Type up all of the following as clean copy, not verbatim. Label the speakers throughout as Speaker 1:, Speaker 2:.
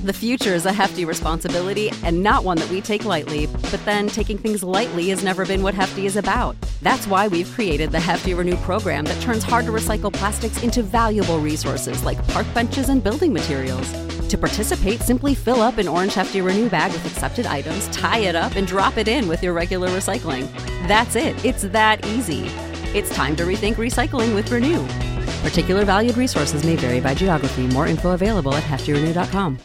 Speaker 1: The future is a hefty responsibility and not one that we take lightly, but then taking things lightly has never been what Hefty is about. That's why we've created the Hefty Renew program that turns hard-to-recycle plastics into valuable resources like park benches and building materials. To participate, simply fill up an orange Hefty Renew bag with accepted items, tie it up, and drop it in with your regular recycling. That's it. It's that easy. It's time to rethink recycling with Renew. Particular valued resources may vary by geography. More info available at heftyrenew.com.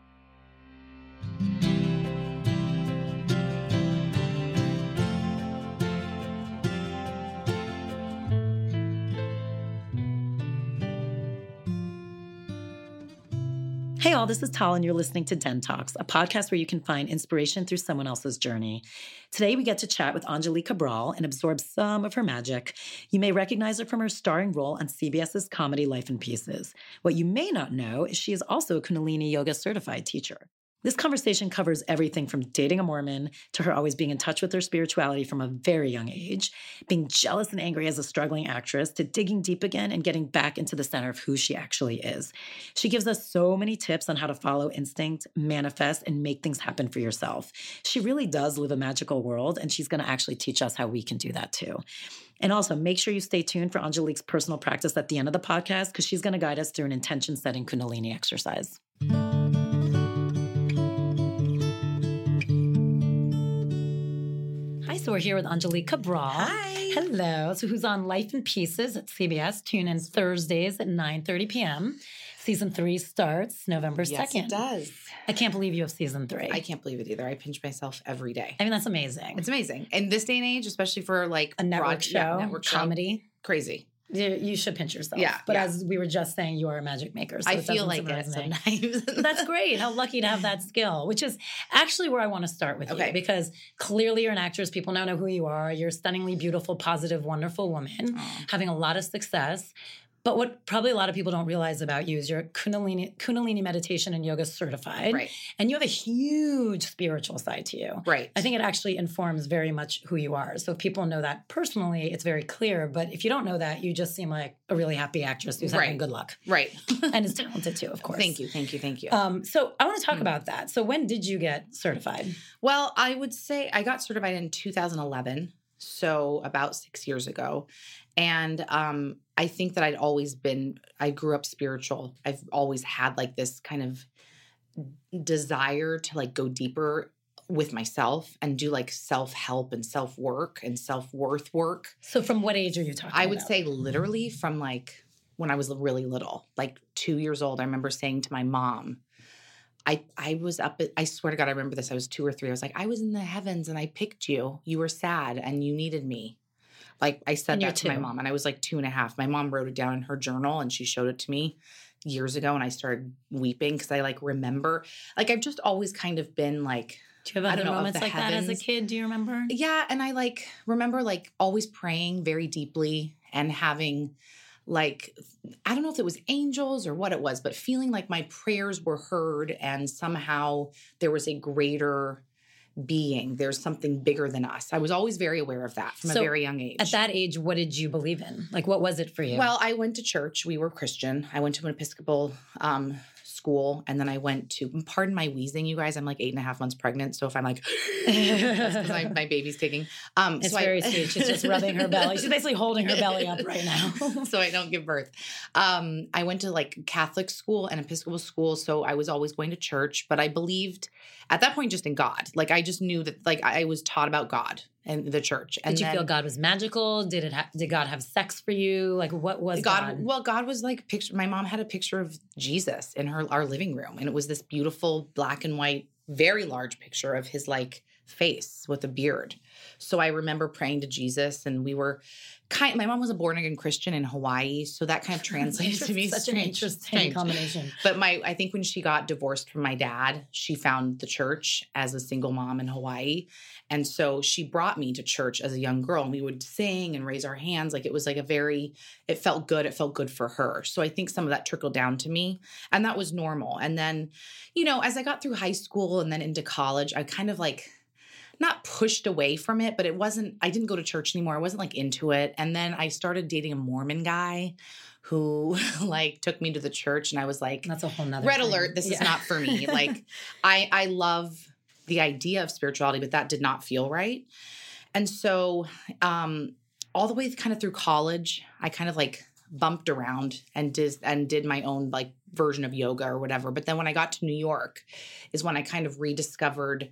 Speaker 2: Hey all, this is Tal and you're listening to Den Talks, a podcast where you can find inspiration through someone else's journey. Today we get to chat with Angelique Cabral and absorb some of her magic. You may recognize her from her starring role on CBS's comedy Life in Pieces. What you may not know is she is also a Kundalini Yoga certified teacher. This conversation covers everything from dating a Mormon to her always being in touch with her spirituality from a very young age, being jealous and angry as a struggling actress, to digging deep again and getting back into the center of who she actually is. She gives us so many tips on how to follow instinct, manifest, and make things happen for yourself. She really does live a magical world, and she's going to actually teach us how we can do that too. And also, make sure you stay tuned for Angelique's personal practice at the end of the podcast, because she's going to guide us through an intention-setting Kundalini exercise. So we're here with Angelique Cabral.
Speaker 3: Hi.
Speaker 2: Hello. So who's on Life in Pieces at CBS. Tune in Thursdays at 9:30 p.m. Season 3 starts November 2nd.
Speaker 3: Yes, it does.
Speaker 2: I can't believe you have season 3.
Speaker 3: I can't believe it either. I pinch myself every day.
Speaker 2: I mean, that's amazing.
Speaker 3: It's amazing. In this day and age, especially for like
Speaker 2: a network show,
Speaker 3: network
Speaker 2: comedy.
Speaker 3: Crazy.
Speaker 2: You should pinch yourself.
Speaker 3: Yeah.
Speaker 2: But as we were just saying, you are a magic maker. So
Speaker 3: I feel like it sometimes.
Speaker 2: That's great. How lucky to have that skill, which is actually where I want to start with you. Because clearly you're an actress. People now know who you are. You're a stunningly beautiful, positive, wonderful woman, having a lot of success. But what probably a lot of people don't realize about you is you're Kundalini meditation and yoga certified.
Speaker 3: Right.
Speaker 2: And you have a huge spiritual side to you.
Speaker 3: Right.
Speaker 2: I think it actually informs very much who you are. So if people know that personally, it's very clear. But if you don't know that, you just seem like a really happy actress who's having good luck.
Speaker 3: Right.
Speaker 2: And is talented too, of course.
Speaker 3: Thank you.
Speaker 2: So I want to talk about that. So when did you get certified?
Speaker 3: Well, I would say I got certified in 2011. So about 6 years ago. And I think that I grew up spiritual. I've always had like this kind of desire to like go deeper with myself and do like self-help and self-work and self-worth work.
Speaker 2: So from what age are you talking about?
Speaker 3: I would say literally from like when I was really little, like 2 years old. I remember saying to my mom, I was up at, I swear to God, I remember this. I was 2 or 3. I was like, I was in the heavens and I picked you. You were sad and you needed me. Like I said that to my mom, and I was like 2.5. My mom wrote it down in her journal and she showed it to me years ago, and I started weeping because I like remember, like I've just always kind of been like,
Speaker 2: do you have other moments like that as a kid? Do you remember?
Speaker 3: Yeah. And I like remember like always praying very deeply and having like, I don't know if it was angels or what it was, but feeling like my prayers were heard and somehow there was a greater being. There's something bigger than us. I was always very aware of that from a very young age.
Speaker 2: At that age, what did you believe in? Like, what was it for you?
Speaker 3: Well, I went to church. We were Christian. I went to an Episcopal school. And then I went to, pardon my wheezing, you guys, I'm like 8.5 months pregnant. So if I'm like, that's because my baby's kicking.
Speaker 2: It's very sweet. She's just rubbing her belly. She's basically holding her belly up right now.
Speaker 3: So I don't give birth. I went to like Catholic school and Episcopal school. So I was always going to church, but I believed at that point just in God. Like I just knew that like I was taught about God and the church. And
Speaker 2: did you feel God was magical? Did God have sex for you? Like what was God?
Speaker 3: Well, God was like my mom had a picture of Jesus in our living room. And it was this beautiful black and white, very large picture of his like face with a beard. So I remember praying to Jesus, and we were my mom was a born again Christian in Hawaii. So that kind of translated to me.
Speaker 2: Such an interesting combination.
Speaker 3: But I think when she got divorced from my dad, she found the church as a single mom in Hawaii. And so she brought me to church as a young girl, and we would sing and raise our hands. Like it was like it felt good. It felt good for her. So I think some of that trickled down to me, and that was normal. And then, as I got through high school and then into college, I kind of like, not pushed away from it, but I didn't go to church anymore. I wasn't like into it. And then I started dating a Mormon guy who like took me to the church, and I was like,
Speaker 2: that's a whole nother
Speaker 3: red
Speaker 2: thing.
Speaker 3: alert. This is not for me. Like I love the idea of spirituality, but that did not feel right. And so, all the way kind of through college, I kind of like bumped around and did my own like version of yoga or whatever. But then when I got to New York is when I kind of rediscovered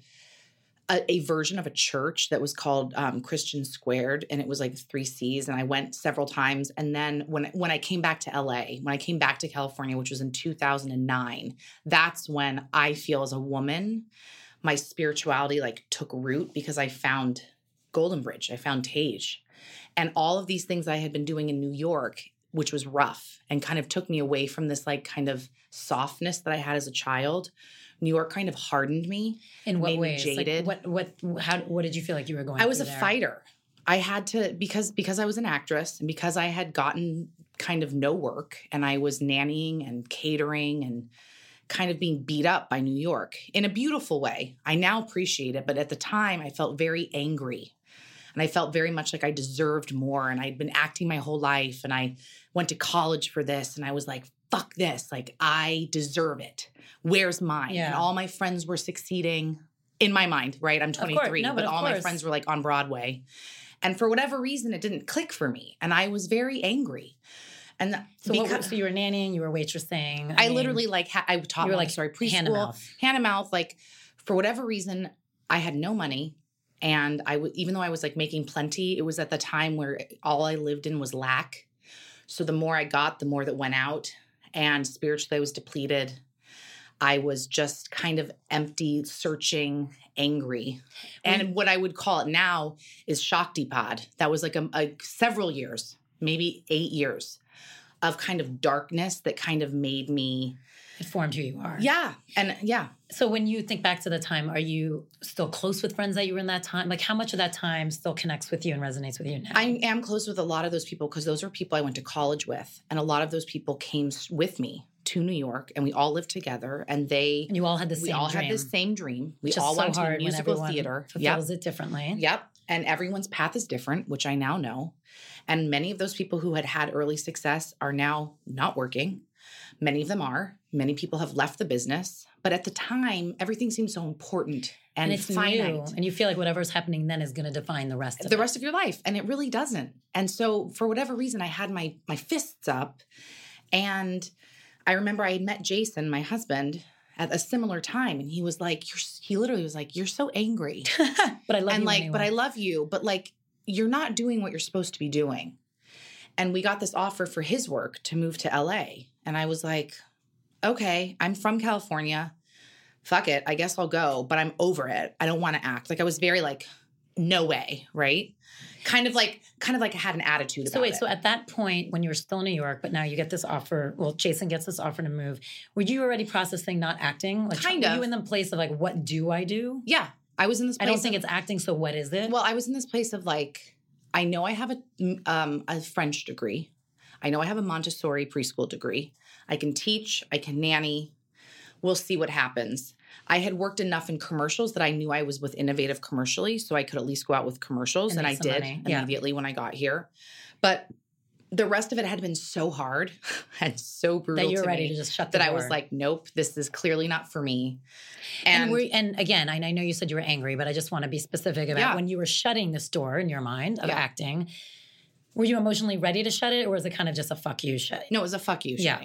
Speaker 3: a version of a church that was called Christian Squared, and it was like 3 C's, and I went several times. And then when I came back to LA, when I came back to California, which was in 2009, that's when I feel as a woman, my spirituality like took root, because I found Golden Bridge, I found Tage, and all of these things I had been doing in New York, which was rough and kind of took me away from this like kind of softness that I had as a child. New York kind of hardened me.
Speaker 2: In what
Speaker 3: made
Speaker 2: ways?
Speaker 3: me jaded.
Speaker 2: Like what did you feel like you were going
Speaker 3: I was
Speaker 2: through
Speaker 3: a
Speaker 2: there?
Speaker 3: fighter. I had to, because I was an actress and because I had gotten kind of no work, and I was nannying and catering and kind of being beat up by New York in a beautiful way. I now appreciate it, but at the time I felt very angry. And I felt very much like I deserved more. And I'd been acting my whole life, and I went to college for this, and I was like, fuck this. Like, I deserve it. Where's mine?
Speaker 2: Yeah.
Speaker 3: And all my friends were succeeding in my mind, right? I'm 23,
Speaker 2: No,
Speaker 3: but
Speaker 2: of
Speaker 3: all my
Speaker 2: course.
Speaker 3: friends were like on Broadway. And for whatever reason, it didn't click for me. And I was very angry. And
Speaker 2: So you were nannying, you were waitressing.
Speaker 3: I literally like, I taught
Speaker 2: you were like
Speaker 3: preschool.
Speaker 2: hand to
Speaker 3: mouth. Like, for whatever reason, I had no money. And even though I was like making plenty, it was at the time where all I lived in was lack. So the more I got, the more that went out. And spiritually, I was depleted. I was just kind of empty, searching, angry. And what I would call it now is Shaktipad. That was like a several years, maybe 8 years of kind of darkness that kind of made me.
Speaker 2: It formed who you are.
Speaker 3: Yeah. And yeah.
Speaker 2: So when you think back to the time, are you still close with friends that you were in that time? Like, how much of that time still connects with you and resonates with you now?
Speaker 3: I am close with a lot of those people, because those are people I went to college with. And a lot of those people came with me to New York, and we all lived together, and
Speaker 2: you all had the same dream.
Speaker 3: We all had the same dream. We
Speaker 2: Which is
Speaker 3: all
Speaker 2: so
Speaker 3: went to
Speaker 2: hard
Speaker 3: musical
Speaker 2: when everyone
Speaker 3: theater.
Speaker 2: fulfills it differently.
Speaker 3: Yep. And everyone's path is different, which I now know. And many of those people who had early success are now not working. Many of them are. Many people have left the business. But at the time, everything seemed so important and
Speaker 2: it's
Speaker 3: finite.
Speaker 2: new. And you feel like whatever's happening then is going to define the rest of
Speaker 3: rest of your life. And it really doesn't. And so for whatever reason, I had my fists up. And I remember I had met Jason, my husband, at a similar time. And he was like, he literally was like, you're so angry.
Speaker 2: But I love
Speaker 3: and
Speaker 2: you
Speaker 3: like,
Speaker 2: anyway.
Speaker 3: but I love you. But like, you're not doing what you're supposed to be doing. And we got this offer for his work to move to LA. And I was like, okay, I'm from California. Fuck it. I guess I'll go, but I'm over it. I don't want to act. Like, I was very like, no way. Right. Kind of like I had an attitude about it.
Speaker 2: So at that point, when you were still in New York, but now you get this offer, well, Jason gets this offer to move. Were you already processing not acting? Like,
Speaker 3: kind of.
Speaker 2: Were you in the place of like, what do I do?
Speaker 3: Yeah. I was in this place.
Speaker 2: I don't think it's acting. So what is it?
Speaker 3: Well, I was in this place of like, I know I have a French degree. I know I have a Montessori preschool degree. I can teach. I can nanny. We'll see what happens. I had worked enough in commercials that I knew I was with Innovative commercially, so I could at least go out with commercials, and I did immediately when I got here. But the rest of it had been so hard and so brutal
Speaker 2: that you were
Speaker 3: to
Speaker 2: ready
Speaker 3: me
Speaker 2: to just shut the
Speaker 3: that
Speaker 2: door.
Speaker 3: I was like, nope, this is clearly not for me.
Speaker 2: And again, I know you said you were angry, but I just want to be specific about when you were shutting this door in your mind of acting. Were you emotionally ready to shut it, or was it kind of just a fuck you shut?
Speaker 3: No, it was a fuck you shut.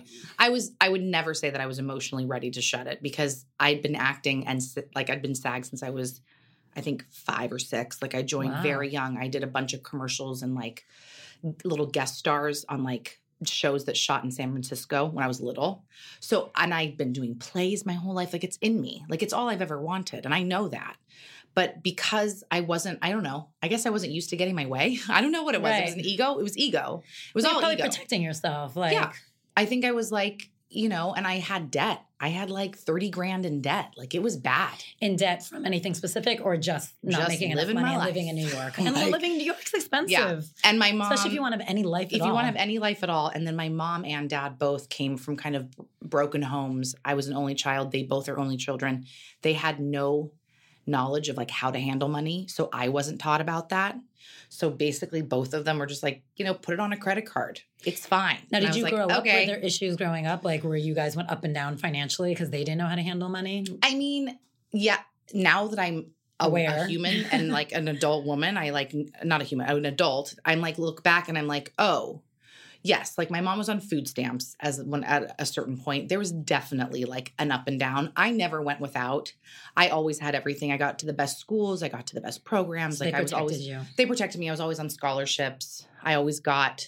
Speaker 3: I would never say that I was emotionally ready to shut it, because I'd been acting and like I'd been SAG since I was, I think, 5 or 6. Like, I joined very young. I did a bunch of commercials and like little guest stars on like shows that shot in San Francisco when I was little. So, and I'd been doing plays my whole life. Like, it's in me. Like, it's all I've ever wanted. And I know that. But because I don't know, I guess I wasn't used to getting my way. I don't know what it was. It was an ego. It was ego. It was all
Speaker 2: probably
Speaker 3: ego.
Speaker 2: Protecting yourself. Like,
Speaker 3: yeah. I think I was like, and I had debt. I had like 30 grand in debt. Like, it was bad.
Speaker 2: In debt from anything specific, or just not making enough money and living in New York? And living in New York's expensive.
Speaker 3: Yeah. And my mom.
Speaker 2: Especially if you want to have any life at all.
Speaker 3: If you want to have any life at all. And then my mom and dad both came from kind of broken homes. I was an only child. They both are only children. They had no knowledge of like how to handle money. So I wasn't taught about that. So basically both of them were just like, put it on a credit card. It's fine.
Speaker 2: Now,
Speaker 3: And
Speaker 2: did
Speaker 3: I was
Speaker 2: you
Speaker 3: like,
Speaker 2: grow up?
Speaker 3: okay.
Speaker 2: Were there issues growing up, like where you guys went up and down financially because they didn't know how to handle money?
Speaker 3: I mean, yeah, now that I'm
Speaker 2: Aware.
Speaker 3: a human and like an adult woman, I like, not a human, an adult, I'm like, look back and I'm like, oh, yes, like my mom was on food stamps at a certain point. There was definitely like an up and down. I never went without. I always had everything. I got to the best schools. I got to the best programs.
Speaker 2: So
Speaker 3: like
Speaker 2: they
Speaker 3: I was
Speaker 2: protected
Speaker 3: always,
Speaker 2: you.
Speaker 3: They protected me. I was always on scholarships. I always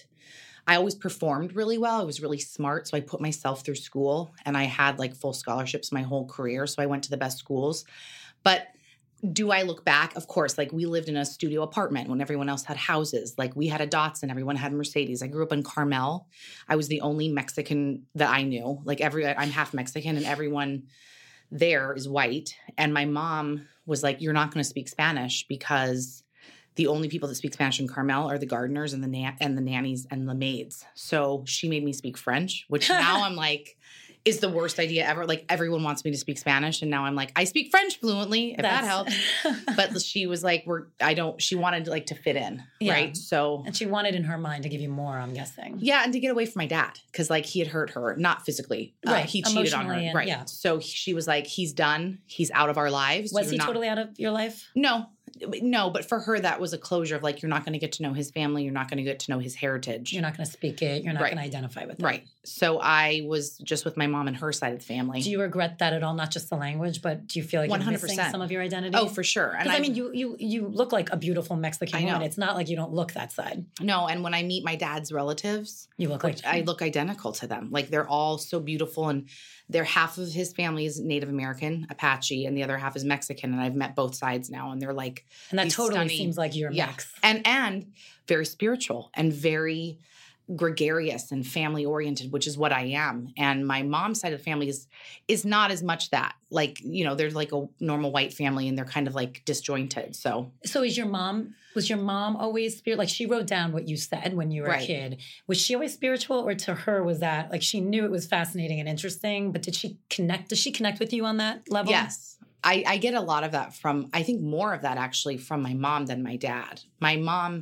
Speaker 3: performed really well. I was really smart. So I put myself through school and I had like full scholarships my whole career. So I went to the best schools. But do I look back? Of course, like we lived in a studio apartment when everyone else had houses. Like we had a Datsun, everyone had Mercedes. I grew up in Carmel. I was the only Mexican that I knew. Like I'm half Mexican and everyone there is white. And my mom was like, you're not going to speak Spanish because the only people that speak Spanish in Carmel are the gardeners and the nannies and the maids. So she made me speak French, which now I'm like, is the worst idea ever. Like everyone wants me to speak Spanish. And now I'm like, I speak French fluently, if that helps. But she was like, she wanted like to fit in.
Speaker 2: Yeah.
Speaker 3: Right. So.
Speaker 2: And she wanted in her mind to give you more, I'm guessing.
Speaker 3: Yeah. And to get away from my dad. Cause like he had hurt her, not physically.
Speaker 2: Right.
Speaker 3: He cheated on her.
Speaker 2: And,
Speaker 3: right.
Speaker 2: Yeah.
Speaker 3: So she was like, he's done. He's out of our lives.
Speaker 2: Was he totally out of your life?
Speaker 3: No, but for her, that was a closure of like, you're not going to get to know his family. You're not going to get to know his heritage.
Speaker 2: You're not going to speak it. You're not going to identify with it.
Speaker 3: Right. So I was just with my mom and her side of the family.
Speaker 2: Do you regret that at all? Not just the language, but do you feel like 100%. You're missing some of your identity?
Speaker 3: Oh, for sure.
Speaker 2: And I mean, you look like a beautiful Mexican woman. It's not like you don't look that side.
Speaker 3: No. And when I meet my dad's relatives,
Speaker 2: you look like
Speaker 3: I look identical to them. Like they're all so beautiful. And half of his family is Native American, Apache, and the other half is Mexican. And I've met both sides now. And they're like,
Speaker 2: and that totally
Speaker 3: stunning,
Speaker 2: seems like you're a mix.
Speaker 3: And very spiritual and very gregarious and family oriented, which is what I am. And my mom's side of the family is not as much that. Like, they're like a normal white family and they're kind of like disjointed. So was your mom always spiritual? Like she wrote down what you said when you were a kid. Was she always spiritual, or to her was that like she knew it was fascinating and interesting, but does she connect with you on that level? Yes. I get a lot of that I think more of that actually from my mom than my dad. My mom,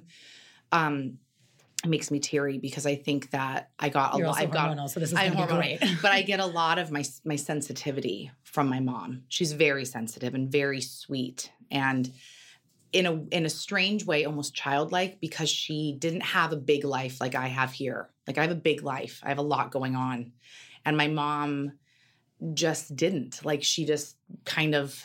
Speaker 3: makes me teary because I think that I got a lot.
Speaker 2: So this is going to be great.
Speaker 3: But I get a lot of my sensitivity from my mom. She's very sensitive and very sweet, and in a strange way, almost childlike, because she didn't have a big life like I have here. Like I have a big life. I have a lot going on, and my mom just didn't. Like she just kind of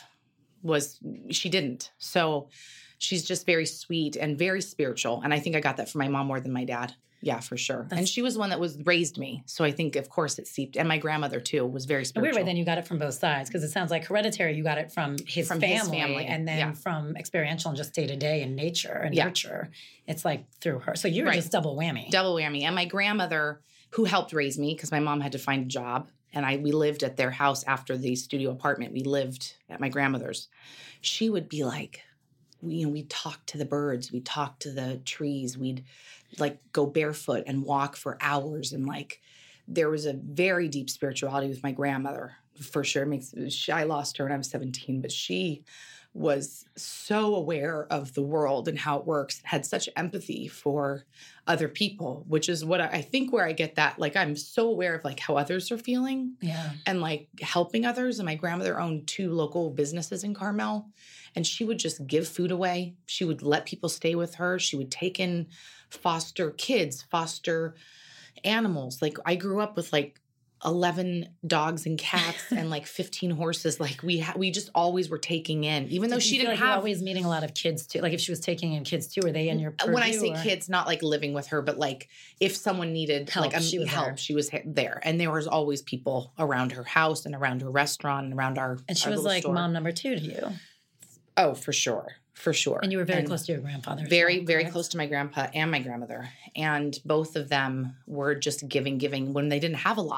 Speaker 3: she didn't. So she's just very sweet and very spiritual. And I think I got that from my mom more than my dad. Yeah, for sure. And she was the one that raised me. So I think, of course, it seeped. And my grandmother, too, was very spiritual.
Speaker 2: Weird way, then you got it from both sides, because it sounds like hereditary, you got it from his family. And then from experiential and just day-to-day and nature and nurture. It's like through her. So you're just double whammy.
Speaker 3: Double whammy. And my grandmother, who helped raise me, because my mom had to find a job, and we lived at their house after the studio apartment. We lived at my grandmother's. She would be like, we'd talk to the birds. We'd talk to the trees. We'd like go barefoot and walk for hours. And like, there was a very deep spirituality with my grandmother for sure. I lost her when I was 17, but she was so aware of the world and how it works, and had such empathy for other people, which is what I think where I get that. Like, I'm so aware of like how others are feeling and like helping others. And my grandmother owned 2 local businesses in Carmel, and she would just give food away. She would let people stay with her. She would take in foster kids, foster animals. Like I grew up with like 11 dogs and cats and like 15 horses. Like we just always were taking in, even though she didn't have. You're
Speaker 2: always meeting a lot of kids too. Like if she was taking in kids too, were they in your purview?
Speaker 3: When I say kids, not like living with her, but like if someone needed help, she was there. And there was always people around her house and around her restaurant and around our.
Speaker 2: And she was like
Speaker 3: store.
Speaker 2: Mom number 2 to you.
Speaker 3: Oh, for sure. For sure.
Speaker 2: And you were very close to your grandfather.
Speaker 3: Very, very close to my grandpa and my grandmother. And both of them were just giving when they didn't have a lot.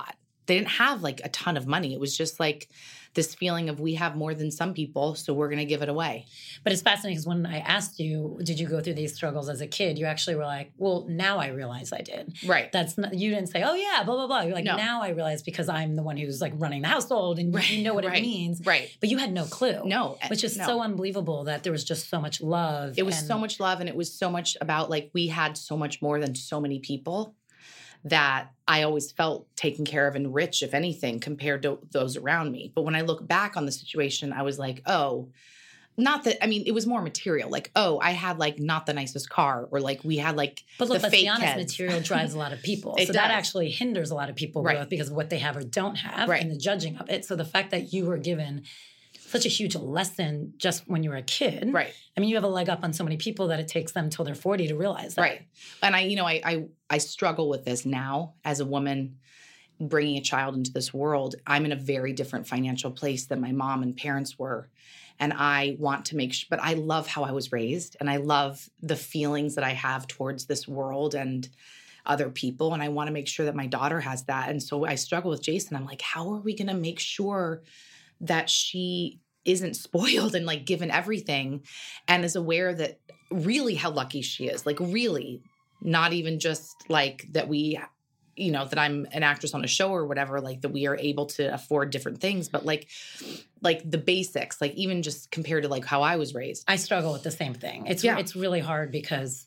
Speaker 3: they didn't have like a ton of money. It was just like this feeling of we have more than some people, so we're going to give it away.
Speaker 2: But it's fascinating because when I asked you, did you go through these struggles as a kid? You actually were like, well, now I realize I did.
Speaker 3: Right.
Speaker 2: That's not, you didn't say, oh yeah, blah, blah, blah. You're like,
Speaker 3: no.
Speaker 2: Now I realize because I'm the one who's like running the household and you know what it means.
Speaker 3: Right.
Speaker 2: But you had no clue.
Speaker 3: No.
Speaker 2: Which is so unbelievable that there was just so much love.
Speaker 3: It was so much love, and it was so much about like we had so much more than so many people that I always felt taken care of and rich, if anything, compared to those around me. But when I look back on the situation, I was like, oh, not that, I mean, it was more material. Like, oh, I had like not the nicest car, or like we had like
Speaker 2: but look,
Speaker 3: the
Speaker 2: let's
Speaker 3: fake
Speaker 2: be honest,
Speaker 3: heads.
Speaker 2: material drives a lot of people.
Speaker 3: It
Speaker 2: so
Speaker 3: does.
Speaker 2: that actually hinders a lot of people growth because of what they have or don't have and the judging of it. So the fact that you were given such a huge lesson just when you were a kid.
Speaker 3: Right.
Speaker 2: I mean, you have a leg up on so many people that it takes them till they're 40 to realize that.
Speaker 3: Right. And I struggle with this now as a woman bringing a child into this world. I'm in a very different financial place than my mom and parents were. And I want to make sure, but I love how I was raised, and I love the feelings that I have towards this world and other people. And I want to make sure that my daughter has that. And so I struggle with Jason. I'm like, how are we going to make sure that she isn't spoiled and like given everything and is aware that really how lucky she is, like really not even just like that we, you know, that I'm an actress on a show or whatever, like that we are able to afford different things, but like the basics, like even just compared to like how I was raised.
Speaker 2: I struggle with the same thing. It's really hard because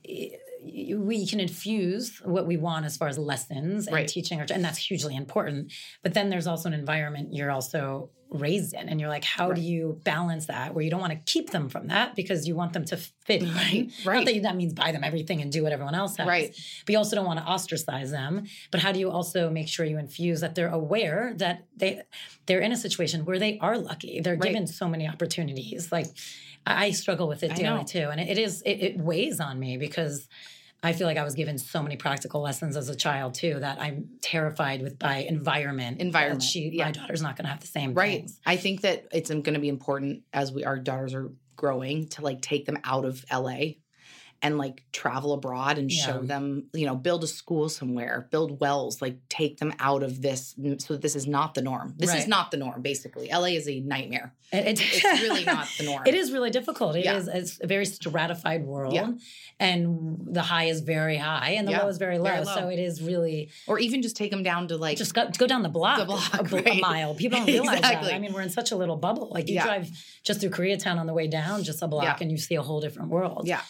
Speaker 2: we can infuse what we want as far as lessons and teaching, and that's hugely important. But then there's also an environment you're also raised in, and you're like, how do you balance that where you don't want to keep them from that because you want them to fit in?
Speaker 3: Right.
Speaker 2: Not that means buy them everything and do what everyone else has.
Speaker 3: Right.
Speaker 2: But you also don't want to ostracize them. But how do you also make sure you infuse that they're aware that they're in a situation where they are lucky. They're given so many opportunities. Like I struggle with it daily too. And it weighs on me because I feel like I was given so many practical lessons as a child too that I'm terrified by environment. My daughter's not going to have the same things.
Speaker 3: I think that it's going to be important as our daughters are growing to like take them out of LA and like travel abroad and show them, you know, build a school somewhere, build wells, like take them out of this. So this is not the norm. This is not the norm, basically. LA is a nightmare. It's really not the norm.
Speaker 2: It is really difficult. It's a very stratified world. Yeah. And the high is very high and the low is very low. Very low. So it is really...
Speaker 3: Or even just take them down to like...
Speaker 2: Just go down the block a mile. People don't realize that. I mean, we're in such a little bubble. Like you drive just through Koreatown on the way down, just a block, and you see a whole different world.
Speaker 3: Yeah.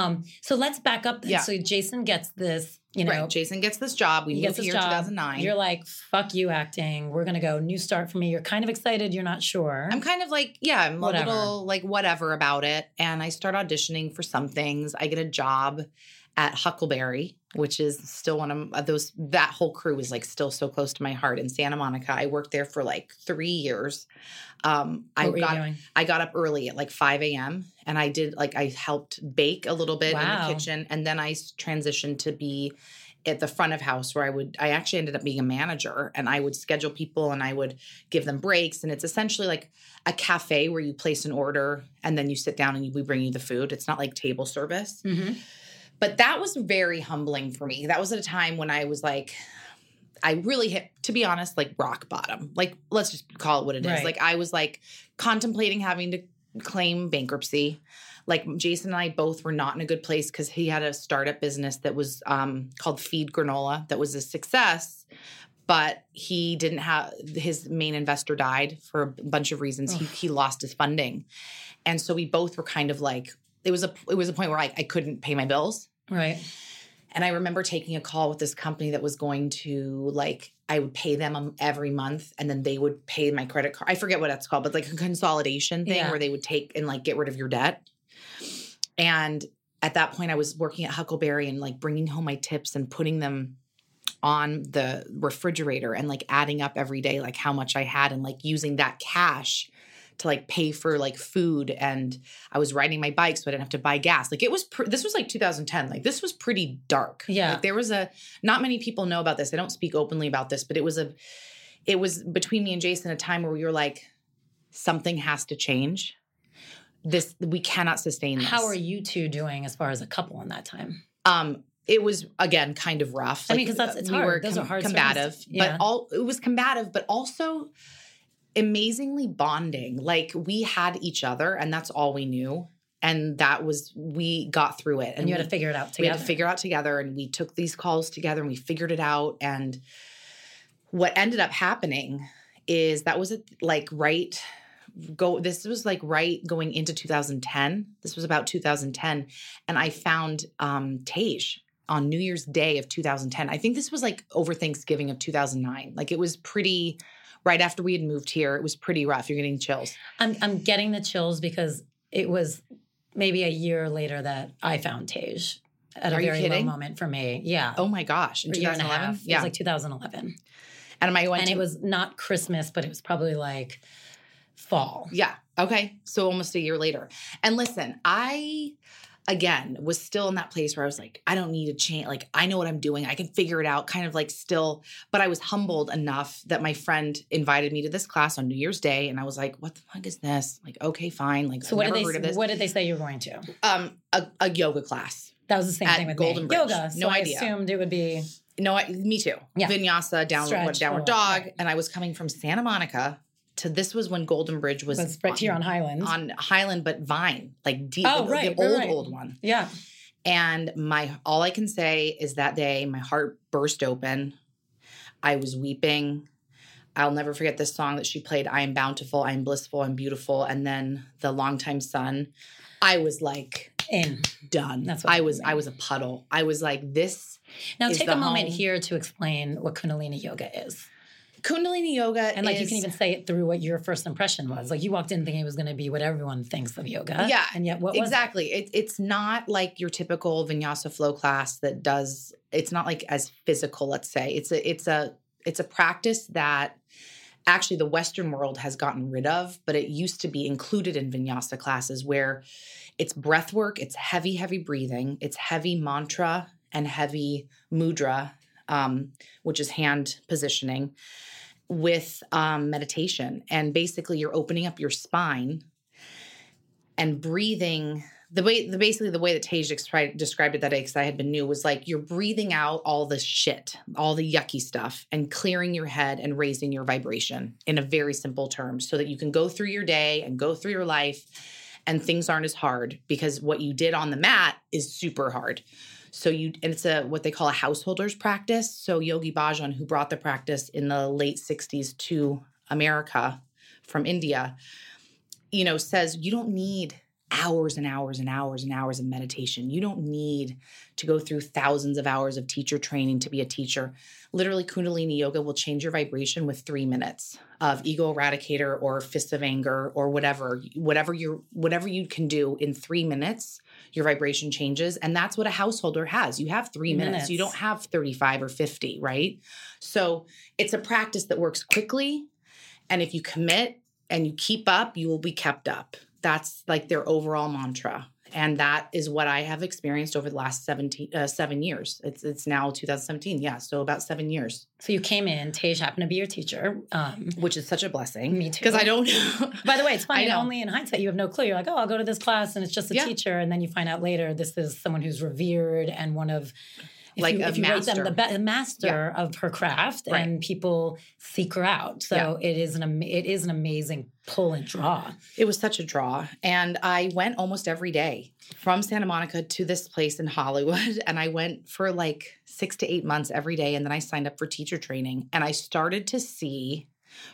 Speaker 2: So let's back up then. Yeah. So Jason gets this, you know. Right.
Speaker 3: Jason gets this job. We moved here in 2009.
Speaker 2: You're like, fuck you acting. We're going to go new start for me. You're kind of excited. You're not sure.
Speaker 3: I'm kind of like, I'm a little like whatever about it. And I start auditioning for some things. I get a job at Huckleberry, which is still one of those, that whole crew is like still so close to my heart in Santa Monica. I worked there for like 3 years.
Speaker 2: What were you doing?
Speaker 3: I got up early at like 5 a.m. and I helped bake a little bit in the kitchen. And then I transitioned to be at the front of house where I actually ended up being a manager, and I would schedule people and I would give them breaks. And it's essentially like a cafe where you place an order and then you sit down and we bring you the food. It's not like table service. Mm-hmm. But that was very humbling for me. That was at a time when I was like, I really hit, to be honest, like rock bottom. Like, let's just call it what it is. Like, I was like contemplating having to claim bankruptcy. Like, Jason and I both were not in a good place because he had a startup business that was called Feed Granola that was a success. But he didn't have, his main investor died for a bunch of reasons. He lost his funding. And so we both were kind of like, it was a point where I couldn't pay my bills.
Speaker 2: Right.
Speaker 3: And I remember taking a call with this company that was going to like, I would pay them every month and then they would pay my credit card. I forget what that's called, but like a consolidation thing where they would take and like get rid of your debt. And at that point I was working at Huckleberry and like bringing home my tips and putting them on the refrigerator and like adding up every day, like how much I had and like using that cash to like pay for like food. And I was riding my bike so I didn't have to buy gas. Like it was, this was like 2010. Like this was pretty dark.
Speaker 2: Yeah.
Speaker 3: Like there was not many people know about this. I don't speak openly about this, but it was between me and Jason a time where we were like, something has to change. We cannot sustain this.
Speaker 2: How are you two doing as far as a couple in that time?
Speaker 3: it was, again, kind of rough.
Speaker 2: I mean, because it's hard. Those are hard
Speaker 3: combative,
Speaker 2: yeah.
Speaker 3: but it was combative, but also amazingly bonding. Like we had each other and that's all we knew. And we got through it.
Speaker 2: And you had to figure it out together.
Speaker 3: We had to figure it out together, and we took these calls together and we figured it out. And what ended up happening is that was this was like right going into 2010. This was about 2010. And I found Tej on New Year's Day of 2010. I think this was like over Thanksgiving of 2009. Like it was pretty right after we had moved here. It was pretty rough. You're getting chills.
Speaker 2: I'm getting the chills because it was maybe a year later that I found Tej at a very low moment for me. Yeah.
Speaker 3: Oh my gosh. In 2011?
Speaker 2: Yeah. It was like 2011.
Speaker 3: And
Speaker 2: it was not Christmas, but it was probably like fall.
Speaker 3: Yeah. Okay. So almost a year later. And listen, I, again, was still in that place where I was like, I don't need to change. Like, I know what I'm doing. I can figure it out, kind of like still. But I was humbled enough that my friend invited me to this class on New Year's Day. And I was like, what the fuck is this? Like, okay, fine. Like,
Speaker 2: so what did they say you were going to?
Speaker 3: A yoga class.
Speaker 2: That was the same thing with
Speaker 3: Golden Bridge.
Speaker 2: Yoga. So
Speaker 3: no
Speaker 2: I
Speaker 3: idea.
Speaker 2: Assumed it would be.
Speaker 3: No, me too.
Speaker 2: Yeah.
Speaker 3: Vinyasa, downward dog.
Speaker 2: Right.
Speaker 3: And I was coming from Santa Monica to this was when Golden Bridge was
Speaker 2: right here on Highland.
Speaker 3: On Highland, but Vine, like deep, the old one.
Speaker 2: Yeah.
Speaker 3: And all I can say is that day, my heart burst open. I was weeping. I'll never forget this song that she played, I Am Bountiful, I Am Blissful, I'm Beautiful. And then The Longtime Sun. I was like done.
Speaker 2: That's what
Speaker 3: I was a puddle. I was like, this
Speaker 2: Now
Speaker 3: is
Speaker 2: take a moment here to explain what Kundalini Yoga is.
Speaker 3: Kundalini Yoga
Speaker 2: and like you can even say it through what your first impression was. Like you walked in thinking it was going to be what everyone thinks of yoga.
Speaker 3: Yeah.
Speaker 2: And yet what was
Speaker 3: exactly. It's not like your typical vinyasa flow class it's not like as physical, let's say. It's a practice that actually the Western world has gotten rid of, but it used to be included in vinyasa classes where it's breath work, it's heavy, heavy breathing, it's heavy mantra and heavy mudra, which is hand positioning, with meditation. And basically you're opening up your spine and breathing. The way that Tej described it that day, because I had been new, was like you're breathing out all the shit, all the yucky stuff, and clearing your head and raising your vibration in a very simple terms so that you can go through your day and go through your life and things aren't as hard because what you did on the mat is super hard. So it's what they call a householder's practice. So Yogi Bhajan, who brought the practice in the late 60s to America from India, says you don't need hours and hours and hours and hours of meditation. You don't need to go through thousands of hours of teacher training to be a teacher. Literally, Kundalini Yoga will change your vibration with 3 minutes of ego eradicator or fist of anger or whatever you can do in 3 minutes. Your vibration changes. And that's what a householder has. You have 3 minutes. You don't have 35 or 50, right? So it's a practice that works quickly. And if you commit and you keep up, you will be kept up. That's like their overall mantra. And that is what I have experienced over the last 7 years. It's now 2017. Yeah. So about 7 years.
Speaker 2: So you came in, Tej happened to be your teacher.
Speaker 3: Which is such a blessing.
Speaker 2: Me too.
Speaker 3: Because I don't
Speaker 2: By the way, it's funny. Only in hindsight, you have no clue. You're like, oh, I'll go to this class and it's just a teacher. And then you find out later, this is someone who's revered and one of... If you rate them the master of her craft, right. And people seek her out. So it is an amazing pull and draw.
Speaker 3: It was such a draw. And I went almost every day from Santa Monica to this place in Hollywood. And I went for like 6 to 8 months every day. And then I signed up for teacher training. And I started to see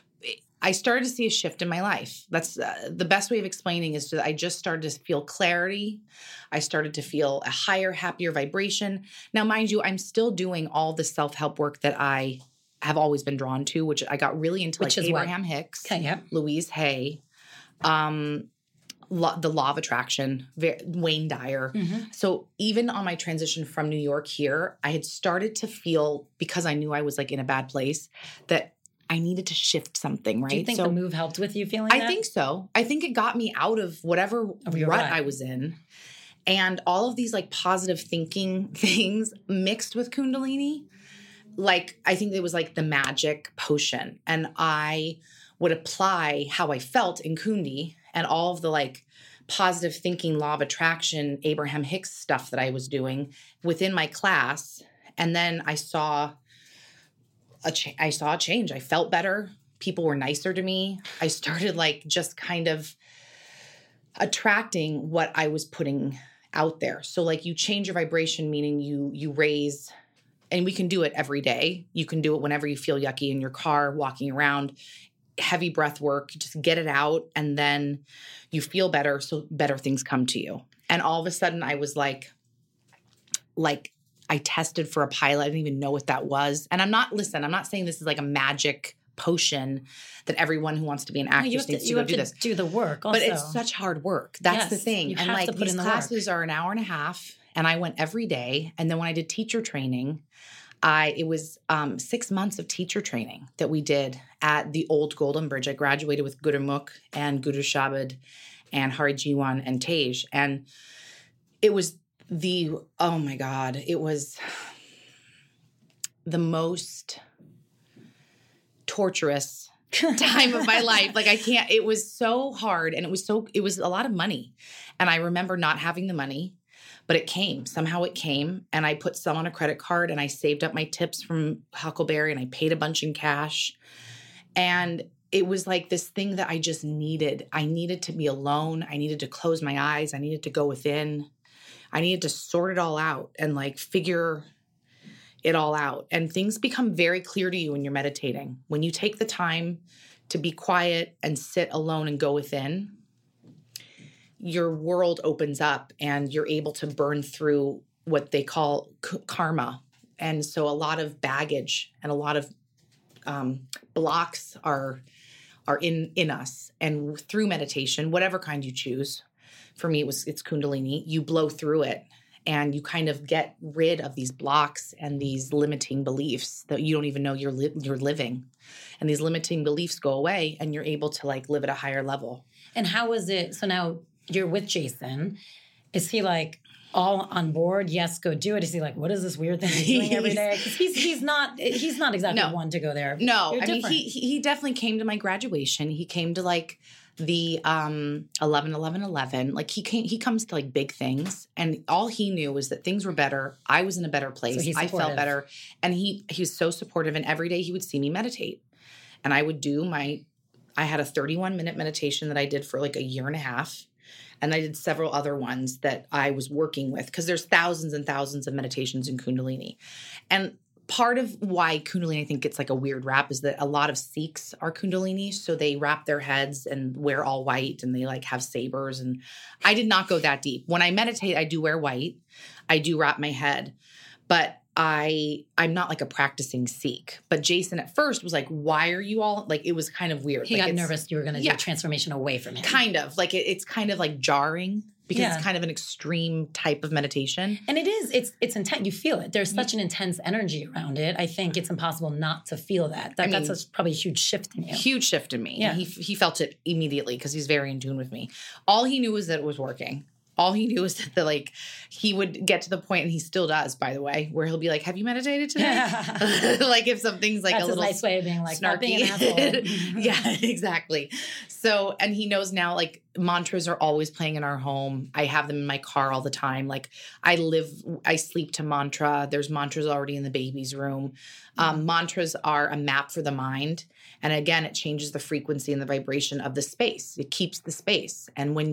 Speaker 3: a shift in my life. That's the best way of explaining is I just started to feel clarity. I started to feel a higher, happier vibration. Now, mind you, I'm still doing all the self-help work that I have always been drawn to, which I got really into, like Abraham Hicks, Louise Hay, the Law of Attraction, Wayne Dyer. Mm-hmm. So even on my transition from New York here, I had started to feel, because I knew I was like in a bad place, that I needed to shift something, right?
Speaker 2: Do you think the move helped with you feeling that?
Speaker 3: I think so. I think it got me out of whatever rut I was in. And all of these like positive thinking things mixed with Kundalini, like I think it was like the magic potion. And I would apply how I felt in Kundi and all of the like positive thinking, law of attraction, Abraham Hicks stuff that I was doing within my class. And then I saw a change. I felt better. People were nicer to me. I started like just kind of attracting what I was putting out there. So like you change your vibration, meaning you raise, and we can do it every day. You can do it whenever you feel yucky in your car, walking around, heavy breath work, just get it out. And then you feel better. So better things come to you. And all of a sudden I was like I tested for a pilot. I didn't even know what that was. And I'm not saying this is like a magic potion that everyone who wants to be an actress needs to go do this.
Speaker 2: Do the work also.
Speaker 3: But it's such hard work. That's the thing. And like these classes are an hour and a half, and I went every day. And then when I did teacher training, it was 6 months of teacher training that we did at the old Golden Bridge. I graduated with Gurumukh and Guru Shabad and Hari Jiwan and Tej. And it was oh my God, it was the most torturous time of my life. Like it was so hard, and it was a lot of money. And I remember not having the money, but it came. Somehow it came, and I put some on a credit card, and I saved up my tips from Huckleberry, and I paid a bunch in cash. And it was like this thing that I just needed. I needed to be alone. I needed to close my eyes. I needed to go within. I needed to sort it all out and like figure it all out. And things become very clear to you when you're meditating. When you take the time to be quiet and sit alone and go within, your world opens up and you're able to burn through what they call karma. And so a lot of baggage and a lot of blocks are in us. And through meditation, whatever kind you choose, for me, it's Kundalini, you blow through it. And you kind of get rid of these blocks and these limiting beliefs that you don't even know you're living. And these limiting beliefs go away, and you're able to like live at a higher level.
Speaker 2: And how was it? So now you're with Jason. Is he like all on board? Yes, go do it. Is he like, what is this weird thing he's doing every day? Because he's not exactly one to go there.
Speaker 3: No, I mean he definitely came to my graduation. He came to like the 11-11-11. Like he comes to like big things, and all he knew was that things were better. I was in a better place.
Speaker 2: So
Speaker 3: I felt better, and he was so supportive. And every day he would see me meditate, and I would do I had a 31-minute meditation that I did for like a year and a half. And I did several other ones that I was working with, because there's thousands and thousands of meditations in Kundalini. And part of why Kundalini, I think, gets like a weird rap is that a lot of Sikhs are Kundalini. So they wrap their heads and wear all white, and they like have sabers. And I did not go that deep. When I meditate, I do wear white. I do wrap my head. But I'm not like a practicing Sikh. But Jason at first was like, why are you all like, it was kind of weird.
Speaker 2: He
Speaker 3: like
Speaker 2: got nervous you were going to do a transformation away from him.
Speaker 3: Kind of like it's kind of like jarring, because it's kind of an extreme type of meditation.
Speaker 2: And it's intense. You feel it. There's such an intense energy around it. I think it's impossible not to feel that. That's probably a huge shift in you.
Speaker 3: Huge shift in me.
Speaker 2: Yeah.
Speaker 3: He felt it immediately, because he's very in tune with me. All he knew was that it was working. All he knew is that like he would get to the point, and he still does, by the way, where he'll be like, "Have you meditated today?" Like if something's like
Speaker 2: that's
Speaker 3: a little
Speaker 2: nice way of being like,
Speaker 3: snarky.
Speaker 2: not being an asshole.
Speaker 3: Yeah, exactly. So, and he knows now, like mantras are always playing in our home. I have them in my car all the time. Like I sleep to mantra. There's mantras already in the baby's room. Mantras are a map for the mind. And again, it changes the frequency and the vibration of the space. It keeps the space. And when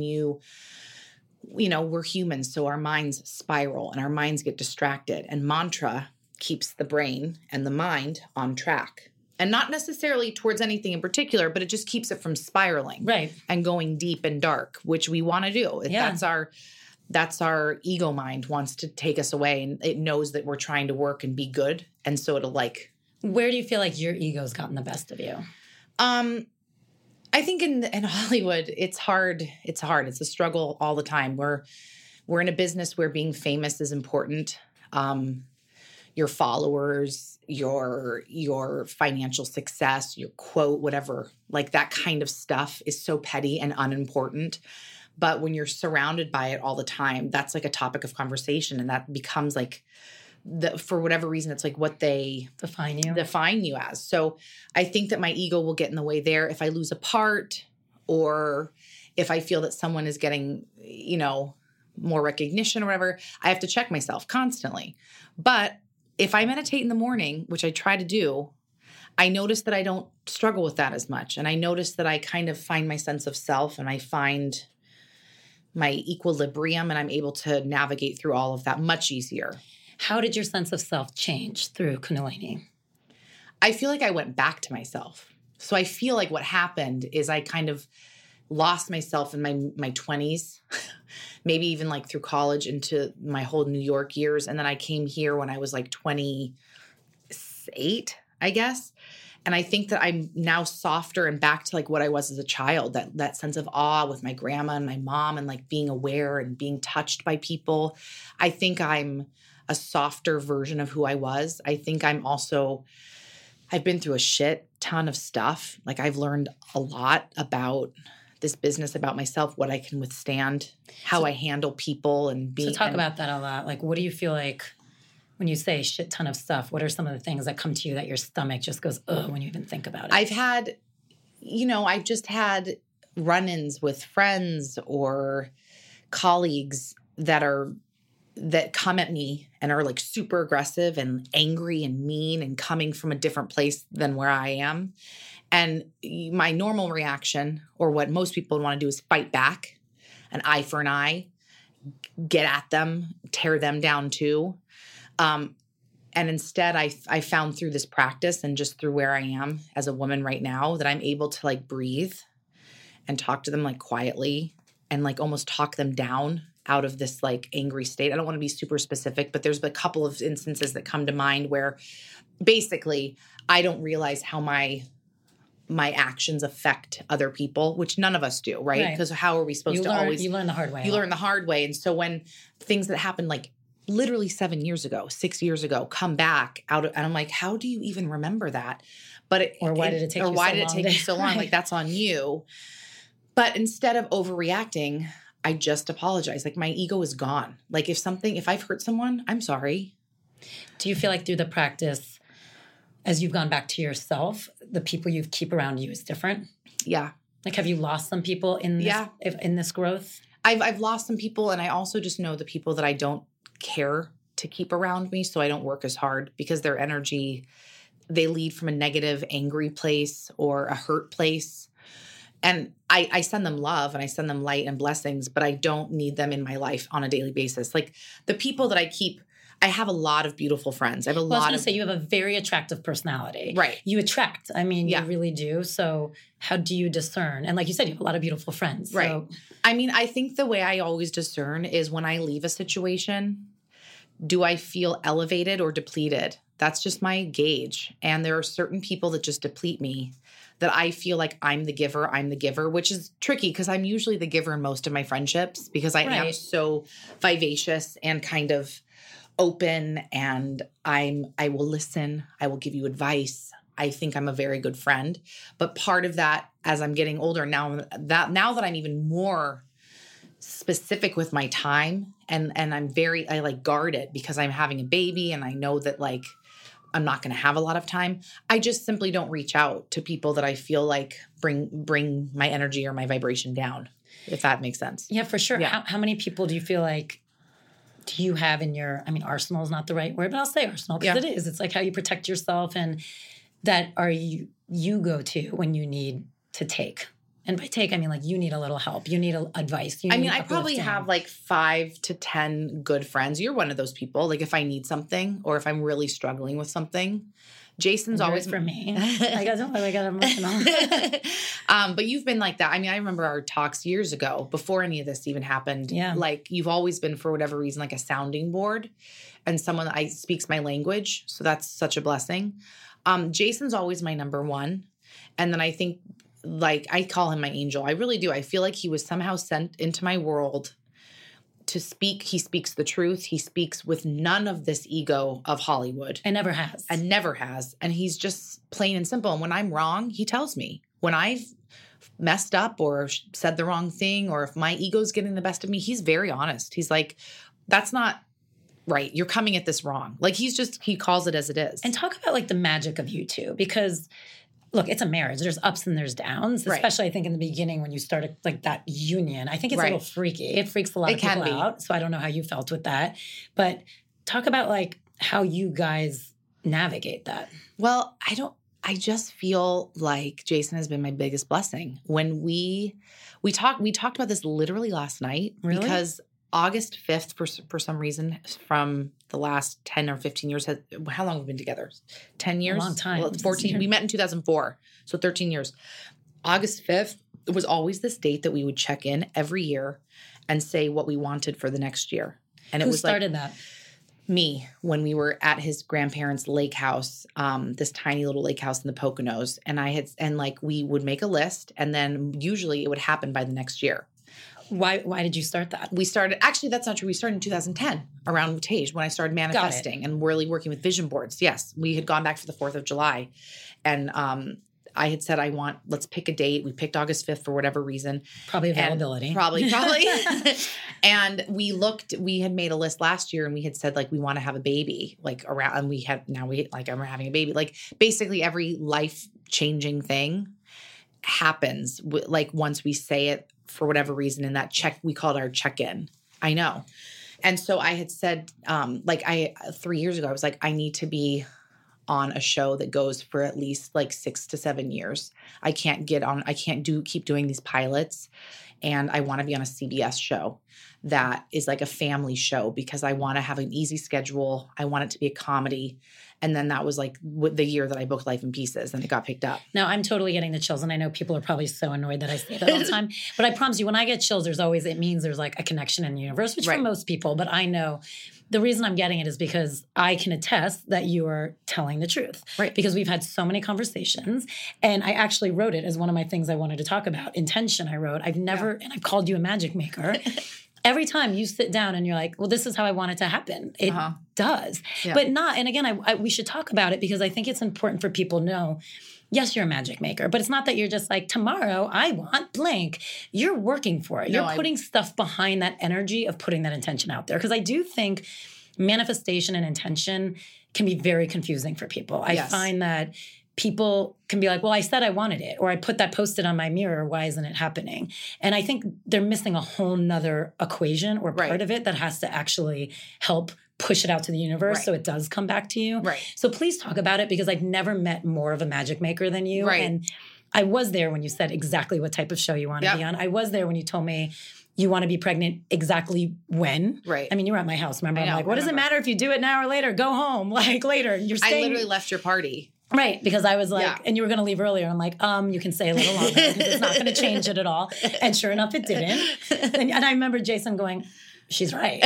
Speaker 3: we're humans, so our minds spiral and our minds get distracted. And mantra keeps the brain and the mind on track. And not necessarily towards anything in particular, but it just keeps it from spiraling.
Speaker 2: Right.
Speaker 3: And going deep and dark, which we want to do.
Speaker 2: Yeah.
Speaker 3: That's our ego mind wants to take us away. And it knows that we're trying to work and be good. And so it'll like...
Speaker 2: Where do you feel like your ego's gotten the best of you?
Speaker 3: I think in Hollywood, it's hard. It's hard. It's a struggle all the time. We're in a business where being famous is important. Your followers, your financial success, your quote, whatever, like that kind of stuff is so petty and unimportant. But when you're surrounded by it all the time, that's like a topic of conversation, and that becomes like for whatever reason, it's like what they define you as. So I think that my ego will get in the way there. If I lose a part, or if I feel that someone is getting, more recognition or whatever, I have to check myself constantly. But if I meditate in the morning, which I try to do, I notice that I don't struggle with that as much. And I notice that I kind of find my sense of self and I find my equilibrium, and I'm able to navigate through all of that much easier.
Speaker 2: How did your sense of self change through Kundalini?
Speaker 3: I feel like I went back to myself. So I feel like what happened is I kind of lost myself in my 20s, maybe even like through college into my whole New York years. And then I came here when I was like 28, I guess. And I think that I'm now softer and back to like what I was as a child, that sense of awe with my grandma and my mom and like being aware and being touched by people. I think I'm a softer version of who I was. I think I've been through a shit ton of stuff. Like I've learned a lot about this business, about myself, what I can withstand, how I handle people and being.
Speaker 2: So talk about that a lot. Like, what do you feel like when you say shit ton of stuff? What are some of the things that come to you that your stomach just goes, ugh, when you even think about it?
Speaker 3: I've just had run-ins with friends or colleagues that come at me and are like super aggressive and angry and mean and coming from a different place than where I am. And my normal reaction, or what most people want to do, is fight back, an eye for an eye, get at them, tear them down too. And instead I found through this practice and just through where I am as a woman right now that I'm able to like breathe and talk to them like quietly and like almost talk them down out of this like angry state. I don't want to be super specific, but there's a couple of instances that come to mind where basically I don't realize how my actions affect other people, which none of us do, right? Because how are we supposed to always...
Speaker 2: You learn the hard way.
Speaker 3: You learn the hard way. And so when things that happened like literally 6 years ago, come back out of, and I'm like, how do you even remember that? But
Speaker 2: why did it take you so long?
Speaker 3: Like, that's on you. But instead of overreacting, I just apologize. Like, my ego is gone. Like, if I've hurt someone, I'm sorry.
Speaker 2: Do you feel like through the practice, as you've gone back to yourself, the people you keep around you is different?
Speaker 3: Yeah.
Speaker 2: Like, have you lost some people in this growth?
Speaker 3: I've lost some people, and I also just know the people that I don't care to keep around me, so I don't work as hard because their energy, they lead from a negative, angry place or a hurt place. And I send them love and I send them light and blessings, but I don't need them in my life on a daily basis. Like the people that I keep, I have a lot of beautiful friends. I have a lot of...
Speaker 2: you have a very attractive personality.
Speaker 3: Right.
Speaker 2: You attract. I mean, you really do. So how do you discern? And like you said, you have a lot of beautiful friends.
Speaker 3: Right.
Speaker 2: So.
Speaker 3: I mean, I think the way I always discern is when I leave a situation, do I feel elevated or depleted? That's just my gauge. And there are certain people that just deplete me that I feel like I'm the giver, which is tricky because I'm usually the giver in most of my friendships because I am so vivacious and kind of open, and I will listen. I will give you advice. I think I'm a very good friend. But part of that, as I'm getting older now that I'm even more specific with my time and I like guard it because I'm having a baby and I know that like I'm not going to have a lot of time. I just simply don't reach out to people that I feel like bring my energy or my vibration down, if that makes sense.
Speaker 2: Yeah, for sure.
Speaker 3: Yeah.
Speaker 2: How many people do you feel like do you have in your, arsenal is not the right word, but I'll say arsenal because it is. It's like how you protect yourself, and that are you go to when you need to take. And by take, I mean like you need a little help. You need advice.
Speaker 3: I probably have like 5 to 10 good friends. You're one of those people. Like if I need something or if I'm really struggling with something, Jason's always
Speaker 2: for me. I got emotional.
Speaker 3: But you've been like that. I mean, I remember our talks years ago before any of this even happened.
Speaker 2: Yeah.
Speaker 3: Like you've always been, for whatever reason, like a sounding board and someone that speaks my language. So that's such a blessing. Jason's always my number one. And then I think, like, I call him my angel. I really do. I feel like he was somehow sent into my world to speak. He speaks the truth. He speaks with none of this ego of Hollywood.
Speaker 2: And never has.
Speaker 3: And he's just plain and simple. And when I'm wrong, he tells me. When I've messed up or said the wrong thing, or if my ego's getting the best of me, he's very honest. He's like, that's not right. You're coming at this wrong. Like he calls it as it is.
Speaker 2: And talk about like the magic of you two, because look, it's a marriage. There's ups and there's downs, especially I think in the beginning when you started like that union. I think it's a little freaky. It freaks a lot of people out. So I don't know how you felt with that. But talk about like how you guys navigate that.
Speaker 3: Well, I just feel like Jason has been my biggest blessing. When we talked about this literally last night because August 5th, for some reason, from the last 10 or 15 years, how long have we been together? 10 years?
Speaker 2: A long time.
Speaker 3: Well, 14. We met in 2004, so 13 years. August 5th was always this date that we would check in every year and say what we wanted for the next year. And
Speaker 2: Who started that?
Speaker 3: Me, when we were at his grandparents' lake house, this tiny little lake house in the Poconos. And we would make a list, and then usually it would happen by the next year.
Speaker 2: Why did you start that?
Speaker 3: Actually, that's not true. We started in 2010 around Tage when I started manifesting and really working with vision boards. Yes, we had gone back for the 4th of July. And I had said, let's pick a date. We picked August 5th for whatever reason.
Speaker 2: Probably availability.
Speaker 3: Probably. And we had made a list last year and we had said like, we want to have a baby and I'm having a baby. Like basically every life-changing thing happens once we say it for whatever reason in that we called our check-in. I know. And so I had said, 3 years ago, I was like, I need to be on a show that goes for at least 6 to 7 years. I can't keep doing these pilots. And I want to be on a CBS show that is like a family show because I want to have an easy schedule. I want it to be a comedy. And then that was the year that I booked Life in Pieces and it got picked up.
Speaker 2: Now I'm totally getting the chills and I know people are probably so annoyed that I say that all the time. But I promise you when I get chills, it means there's like a connection in the universe, which for most people, but I know the reason I'm getting it is because I can attest that you are telling the truth.
Speaker 3: Right.
Speaker 2: Because we've had so many conversations and I actually wrote it as one of my things I wanted to talk about. Intention, I wrote. And I've called you a magic maker. Every time you sit down and you're like, well, this is how I want it to happen. It does. Yeah. But not, and again, we should talk about it because I think it's important for people to know, yes, you're a magic maker, but it's not that you're just like, tomorrow I want blank. You're working for it. You're putting stuff behind that energy of putting that intention out there. Because I do think manifestation and intention can be very confusing for people. I find that people can be like, well, I said I wanted it, or I put that Post-it on my mirror. Why isn't it happening? And I think they're missing a whole nother equation or part of it that has to actually help push it out to the universe so it does come back to you.
Speaker 3: Right.
Speaker 2: So please talk about it because I've never met more of a magic maker than you.
Speaker 3: Right.
Speaker 2: And I was there when you said exactly what type of show you want to be on. I was there when you told me you want to be pregnant exactly when.
Speaker 3: Right.
Speaker 2: I mean, you were at my house, remember? I'm like, what does it matter if you do it now or later? Go home. Later. You're staying.
Speaker 3: I literally left your party.
Speaker 2: Right, because I was like, and you were going to leave earlier. I'm like, you can stay a little longer because it's not going to change it at all. And sure enough, it didn't. And I remember Jason going, she's right.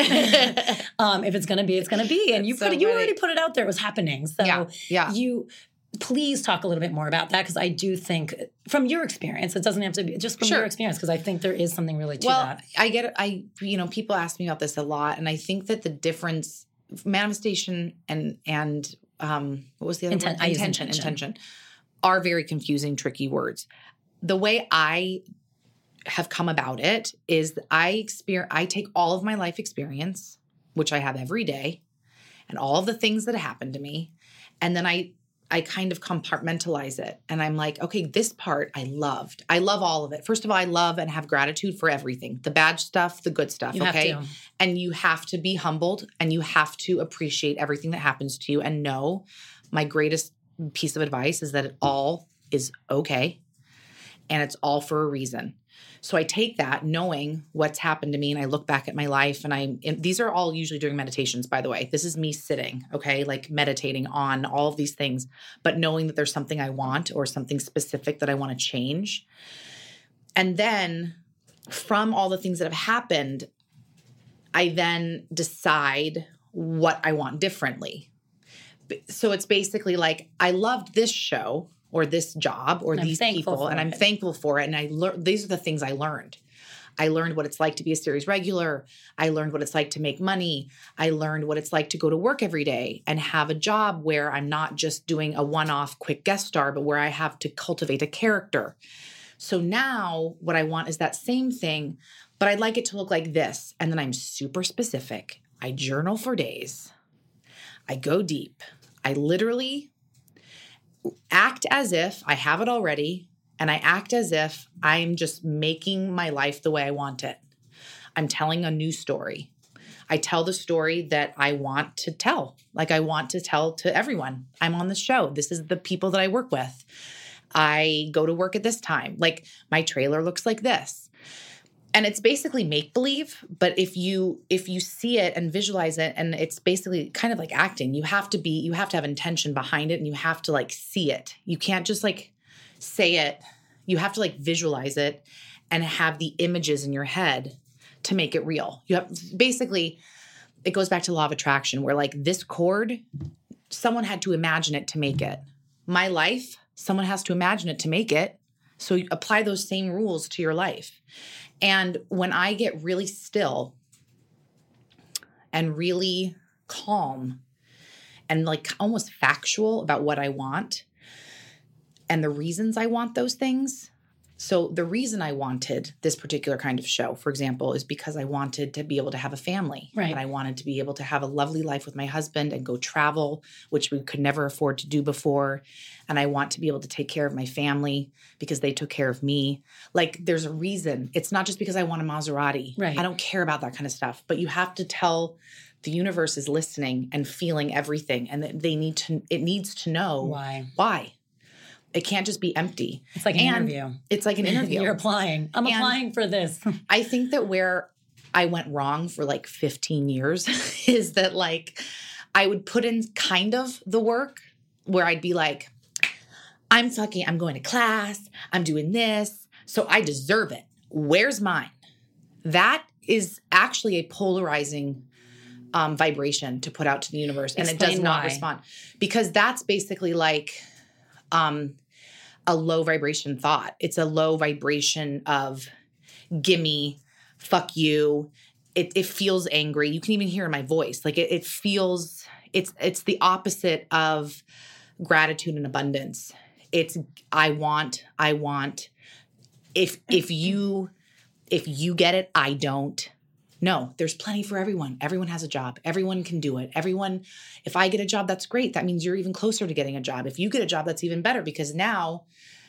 Speaker 2: If it's going to be, it's going to be. And you already put it out there. It was happening. So you please talk a little bit more about that because I do think from your experience, it doesn't have to be just from your experience because I think there is something really to that.
Speaker 3: I get it. People ask me about this a lot. And I think that the difference, manifestation and what was the other word? Intention are very confusing, tricky words. The way I have come about it is I take all of my life experience, which I have every day, and all of the things that happen to me, and then I kind of compartmentalize it. And I'm like, okay, this part I loved. I love all of it. First of all, I love and have gratitude for everything. The bad stuff, the good stuff, okay? And you have to be humbled and you have to appreciate everything that happens to you and know my greatest piece of advice is that it all is okay and it's all for a reason. So I take that knowing what's happened to me and I look back at my life and these are all usually during meditations, by the way. This is me sitting, okay, like meditating on all of these things, but knowing that there's something I want or something specific that I want to change. And then from all the things that have happened, I then decide what I want differently. So it's basically like, I loved this show or this job or these people, and I'm thankful for it. And these are the things I learned. I learned what it's like to be a series regular. I learned what it's like to make money. I learned what it's like to go to work every day and have a job where I'm not just doing a one-off quick guest star, but where I have to cultivate a character. So now what I want is that same thing, but I'd like it to look like this. And then I'm super specific. I journal for days. I go deep. I literally act as if I have it already, and I act as if I'm just making my life the way I want it. I'm telling a new story. I tell the story that I want to tell. Like I want to tell to everyone. I'm on the show. This is the people that I work with. I go to work at this time. Like my trailer looks like this. And it's basically make-believe, but if you see it and visualize it, and it's basically kind of like acting, you have to have intention behind it, and you have to like see it. You can't just like say it. You have to like visualize it and have the images in your head to make it real. You have basically, it goes back to law of attraction, where like this cord, someone had to imagine it to make it. My life, someone has to imagine it to make it. So you apply those same rules to your life. And when I get really still and really calm and like almost factual about what I want and the reasons I want those things. So the reason I wanted this particular kind of show, for example, is because I wanted to be able to have a family.
Speaker 2: Right.
Speaker 3: And I wanted to be able to have a lovely life with my husband and go travel, which we could never afford to do before. And I want to be able to take care of my family because they took care of me. Like there's a reason. It's not just because I want a Maserati.
Speaker 2: Right.
Speaker 3: I don't care about that kind of stuff. But you have to tell the universe is listening and feeling everything. And that it needs to know why. It can't just be empty.
Speaker 2: It's like an interview.
Speaker 3: It's like an interview.
Speaker 2: You're applying. I'm applying for this.
Speaker 3: I think that where I went wrong for like 15 years is that like I would put in kind of the work where I'd be like, I'm going to class. I'm doing this. So I deserve it. Where's mine? That is actually a polarizing vibration to put out to the universe. And
Speaker 2: Explain
Speaker 3: it does not
Speaker 2: why.
Speaker 3: respond. Because that's basically like a low vibration thought. It's a low vibration of gimme, fuck you. It feels angry. You can even hear in my voice. Like it feels, it's the opposite of gratitude and abundance. It's I want. If you get it, I don't. No, there's plenty for everyone. Everyone has a job. Everyone can do it. If I get a job, that's great. That means you're even closer to getting a job. If you get a job, that's even better because now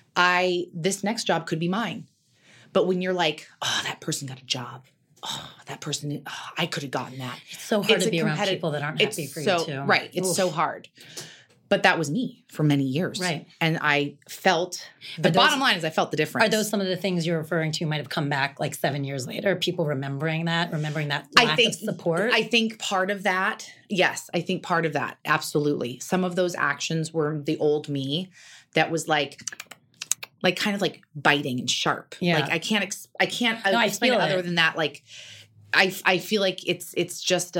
Speaker 3: this next job could be mine. But when you're like, oh, that person got a job. Oh, that person, I could have gotten that.
Speaker 2: It's so hard to be around people that aren't happy for you too.
Speaker 3: Right. It's so hard. But that was me for many years.
Speaker 2: Right.
Speaker 3: And I felt, bottom line is I felt the difference.
Speaker 2: Are those some of the things you're referring to might have come back like 7 years later? People remembering that lack of support?
Speaker 3: I think part of that, yes. I think part of that, absolutely. Some of those actions were the old me that was like kind of like biting and sharp.
Speaker 2: Yeah.
Speaker 3: Like I can't explain it other than that. Like I feel like it's just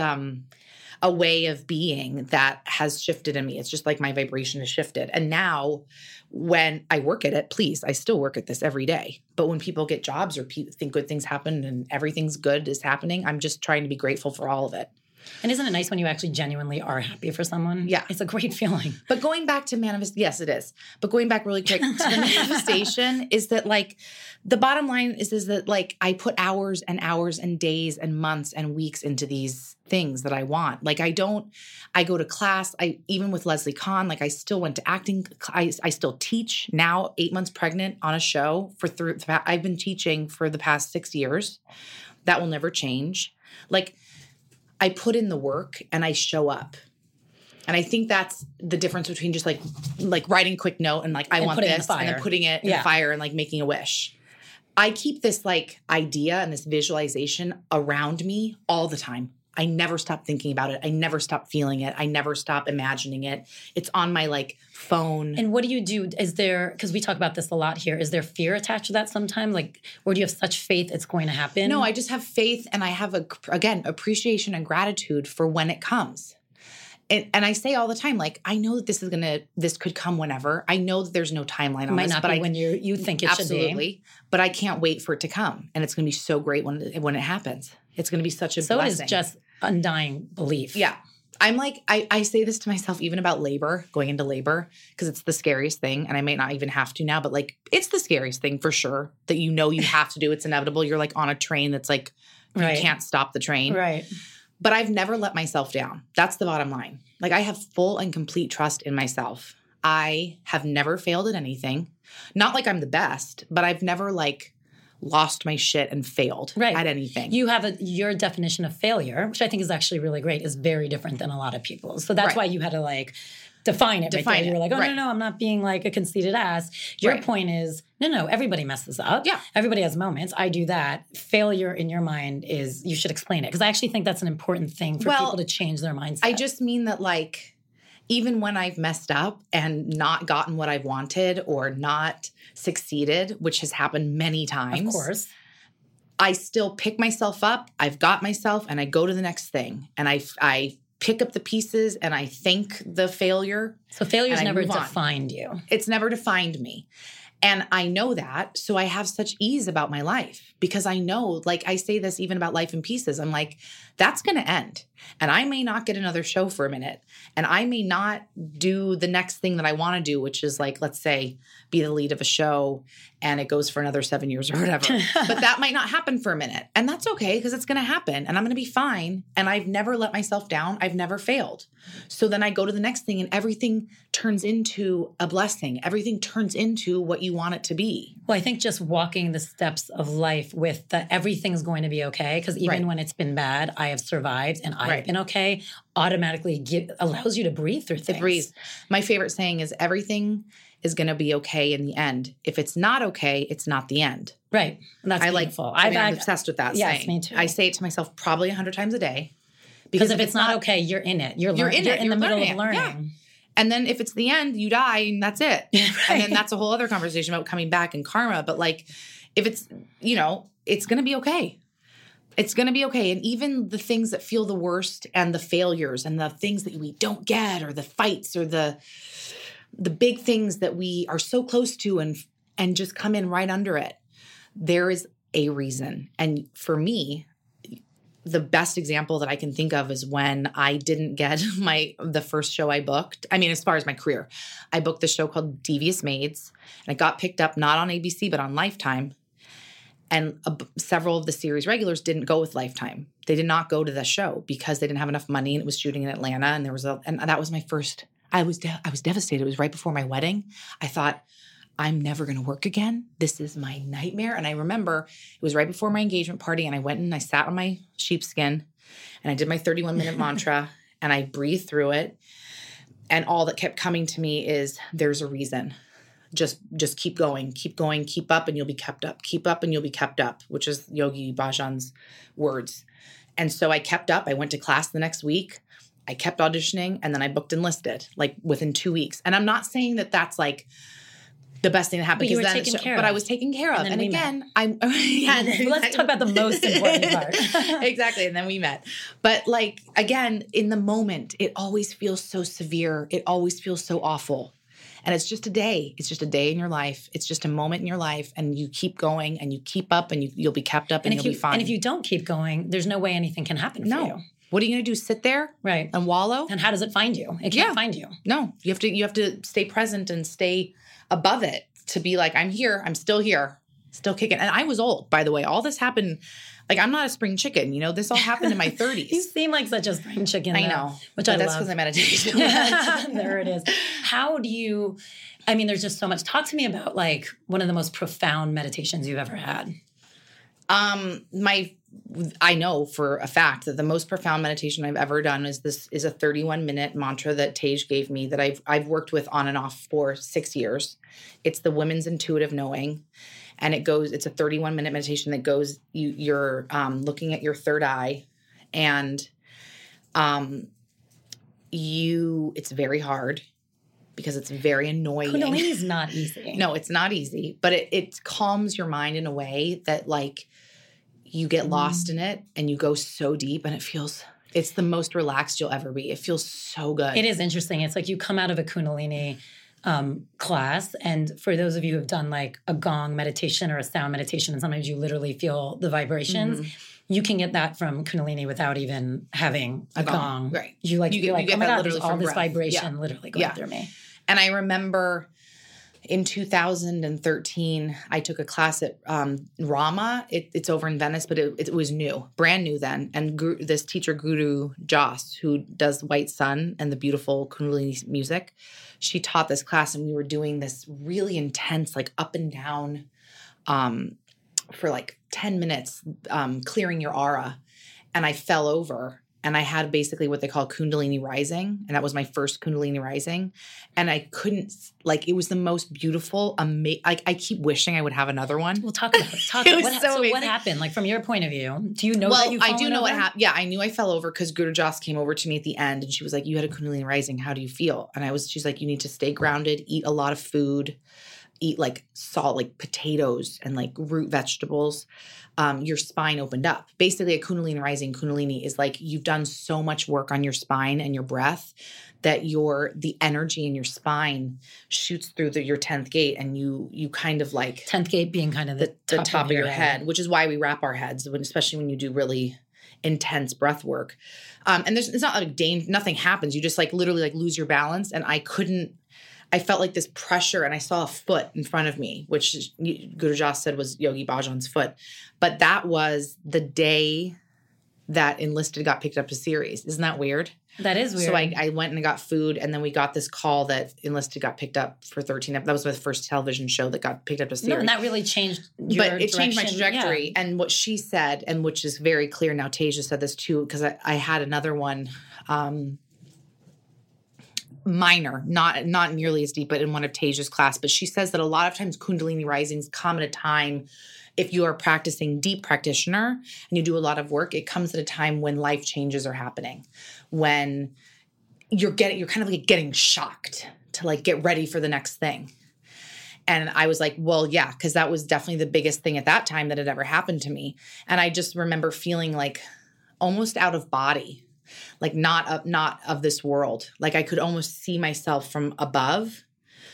Speaker 3: a way of being that has shifted in me. It's just like my vibration has shifted. And now when I work at it, I still work at this every day. But when people get jobs or think good things happen and everything's good is happening, I'm just trying to be grateful for all of it.
Speaker 2: And isn't it nice when you actually genuinely are happy for someone?
Speaker 3: Yeah.
Speaker 2: It's a great feeling.
Speaker 3: But going back to yes, it is. But going back really quick to the manifestation is that like the bottom line is that like I put hours and hours and days and months and weeks into these things that I want. Like I go to class. Even with Leslie Kahn, like I still went to acting. I still teach now 8 months pregnant on a show I've been teaching for the past 6 years. That will never change. Like I put in the work and I show up. And I think that's the difference between just like writing a quick note and like, I want this and then putting it in the fire and like making a wish. I keep this like idea and this visualization around me all the time. I never stop thinking about it. I never stop feeling it. I never stop imagining it. It's on my like phone.
Speaker 2: And what do you do? Is there, because we talk about this a lot here, is there fear attached to that sometimes? Like, or do you have such faith it's going to happen?
Speaker 3: No, I just have faith and I have, appreciation and gratitude for when it comes. And I say all the time, like, I know that this could come whenever. I know that there's no timeline on
Speaker 2: it might
Speaker 3: this.
Speaker 2: not be when you think it should be.
Speaker 3: Absolutely. But I can't wait for it to come. And it's going to be so great when it happens. It's going to be such a blessing.
Speaker 2: So it is just undying belief.
Speaker 3: Yeah. I'm like, I say this to myself even about labor, going into labor, because it's the scariest thing. And I may not even have to now, but like, it's the scariest thing for sure that you have to do. It's inevitable. You're like on a train that's like, you can't stop the train.
Speaker 2: Right.
Speaker 3: But I've never let myself down. That's the bottom line. Like I have full and complete trust in myself. I have never failed at anything. Not like I'm the best, but I've never like lost my shit and failed at anything.
Speaker 2: You have your definition of failure, which I think is actually really great, is very different than a lot of people's. So that's why you had to like define it. Right. You were like, oh, no, I'm not being like a conceited ass. Your point is, no, everybody messes up. Yeah. Everybody has moments. I do that. Failure in your mind is, you should explain it. Because I actually think that's an important thing for people to change their mindset.
Speaker 3: I just mean that like, even when I've messed up and not gotten what I've wanted or not succeeded, which has happened many times.
Speaker 2: Of course.
Speaker 3: I still pick myself up. I've got myself and I go to the next thing. And I pick up the pieces and I thank the failure.
Speaker 2: So failure's never defined you.
Speaker 3: It's never defined me. And I know that. So I have such ease about my life because I know, like I say this even about Life in Pieces. I'm like, that's going to end. And I may not get another show for a minute. And I may not do the next thing that I want to do, which is like, let's say, be the lead of a show and it goes for another 7 years or whatever. But that might not happen for a minute. And that's okay because it's going to happen and I'm going to be fine. And I've never let myself down. I've never failed. So then I go to the next thing and everything turns into a blessing. Everything turns into what you want it to be.
Speaker 2: Well, I think just walking the steps of life with everything's going to be okay. Because even when it's been bad, I have survived and I've been okay, automatically allows you to breathe through things.
Speaker 3: Breathe. My favorite saying is everything is going to be okay in the end. If it's not okay, it's not the end.
Speaker 2: Right. And that's beautiful.
Speaker 3: I'm obsessed with that saying.
Speaker 2: Yes, me too.
Speaker 3: I say it to myself probably 100 times a day.
Speaker 2: Because if it's not okay, you're in it. You're in the middle of learning.
Speaker 3: Yeah. And then if it's the end, you die and that's it. And then that's a whole other conversation about coming back and karma. But like, if it's, it's going to be okay. It's going to be okay. And even the things that feel the worst and the failures and the things that we don't get or the fights or the big things that we are so close to and just come in right under it, there is a reason. And for me, the best example that I can think of is when I didn't get the first show I booked. I mean, as far as my career, I booked this show called Devious Maids, and it got picked up not on ABC, but on Lifetime. And several of the series regulars didn't go with Lifetime. They did not go to the show because they didn't have enough money and it was shooting in Atlanta. And and that was my first, I was devastated. It was right before my wedding. I thought, I'm never going to work again. This is my nightmare. And I remember it was right before my engagement party and I went and I sat on my sheepskin and I did my 31-minute mantra and I breathed through it. And all that kept coming to me is there's a reason. Just keep going, keep up and you'll be kept up. Keep up and you'll be kept up, which is Yogi Bhajan's words. And so I kept up. I went to class the next week. I kept auditioning and then I booked enlisted like within 2 weeks. And I'm not saying that that's like the best thing that happened. But I was taken care of. And again,
Speaker 2: let's talk about the most important part.
Speaker 3: Exactly. And then we met. But like, again, in the moment, it always feels so severe. It always feels so awful. And it's just a day. It's just a day in your life. It's just a moment in your life. And you keep going and you keep up and you'll be kept up and you'll be fine.
Speaker 2: And if you don't keep going, there's no way anything can happen for you.
Speaker 3: What are you going to do? Sit there?
Speaker 2: Right.
Speaker 3: And wallow?
Speaker 2: And how does it find you? It can't find you.
Speaker 3: No. You have to stay present and stay above it to be like, I'm here. I'm still here. Still kicking. And I was old, by the way. All this happened. Like, I'm not a spring chicken. This all happened in my 30s.
Speaker 2: You seem like such a spring chicken.
Speaker 3: I know.
Speaker 2: Which I love.
Speaker 3: That's because I meditate.
Speaker 2: There it is. How do you, there's just so much. Talk to me about like one of the most profound meditations you've ever had.
Speaker 3: I know for a fact that the most profound meditation I've ever done is a 31-minute mantra that Tej gave me that I've worked with on and off for 6 years. It's the Women's Intuitive Knowing. And it's a 31-minute meditation that goes, you're looking at your third eye and it's very hard because it's very annoying.
Speaker 2: Kundalini is not easy.
Speaker 3: No, it's not easy, but it calms your mind in a way that like you get lost in it and you go so deep and it's the most relaxed you'll ever be. It feels so good.
Speaker 2: It is interesting. It's like you come out of a Kundalini class. And for those of you who have done like a gong meditation or a sound meditation, and sometimes you literally feel the vibrations, you can get that from Kundalini without even having a gong.
Speaker 3: Right.
Speaker 2: You're like, oh my God, there's all this vibration literally going through me.
Speaker 3: And I remember in 2013, I took a class at Rama. It's over in Venice, but it was new, brand new then. And this teacher, Guru Joss, who does White Sun and the beautiful Kundalini music, she taught this class, and we were doing this really intense, like up and down for like 10 minutes, clearing your aura. And I fell over. And I had basically what they call Kundalini rising. And that was my first Kundalini rising. And I couldn't, like, it was the most beautiful, I keep wishing I would have another one.
Speaker 2: We'll talk about it. What happened? Like, from your point of view, do you know that you fell over? Well, I do know
Speaker 3: what happened. Yeah, I knew I fell over because Guru Joss came over to me at the end and she was like, you had a Kundalini rising. How do you feel? And she's like, you need to stay grounded, eat a lot of food, eat like salt, like potatoes and like root vegetables. Your spine opened up. Basically, a Kundalini rising, Kundalini is like you've done so much work on your spine and your breath that the energy in your spine shoots through your 10th gate, and you kind of like
Speaker 2: 10th gate being kind of the
Speaker 3: top of your head, which is why we wrap our heads, especially when you do really intense breath work. And it's not like nothing happens. You just like literally like lose your balance, and I felt like this pressure, and I saw a foot in front of me, which Guru Joss said was Yogi Bhajan's foot. But that was the day that Enlisted got picked up to series. Isn't that weird?
Speaker 2: That is weird.
Speaker 3: So I went and got food, and then we got this call that Enlisted got picked up for 13. That was the first television show that got picked up to series.
Speaker 2: No, and that really changed your
Speaker 3: But it changed my trajectory. Yeah. And what she said, and which is very clear now, Tasia said this too, because I had another one minor, not nearly as deep, but in one of Tasia's class. But she says that a lot of times Kundalini risings come at a time, if you are practicing deep practitioner and you do a lot of work, it comes at a time when life changes are happening, when you're kind of like getting shocked to like get ready for the next thing. And I was like, well, yeah, because that was definitely the biggest thing at that time that had ever happened to me. And I just remember feeling like almost out of body. Like not of this world. Like I could almost see myself from above,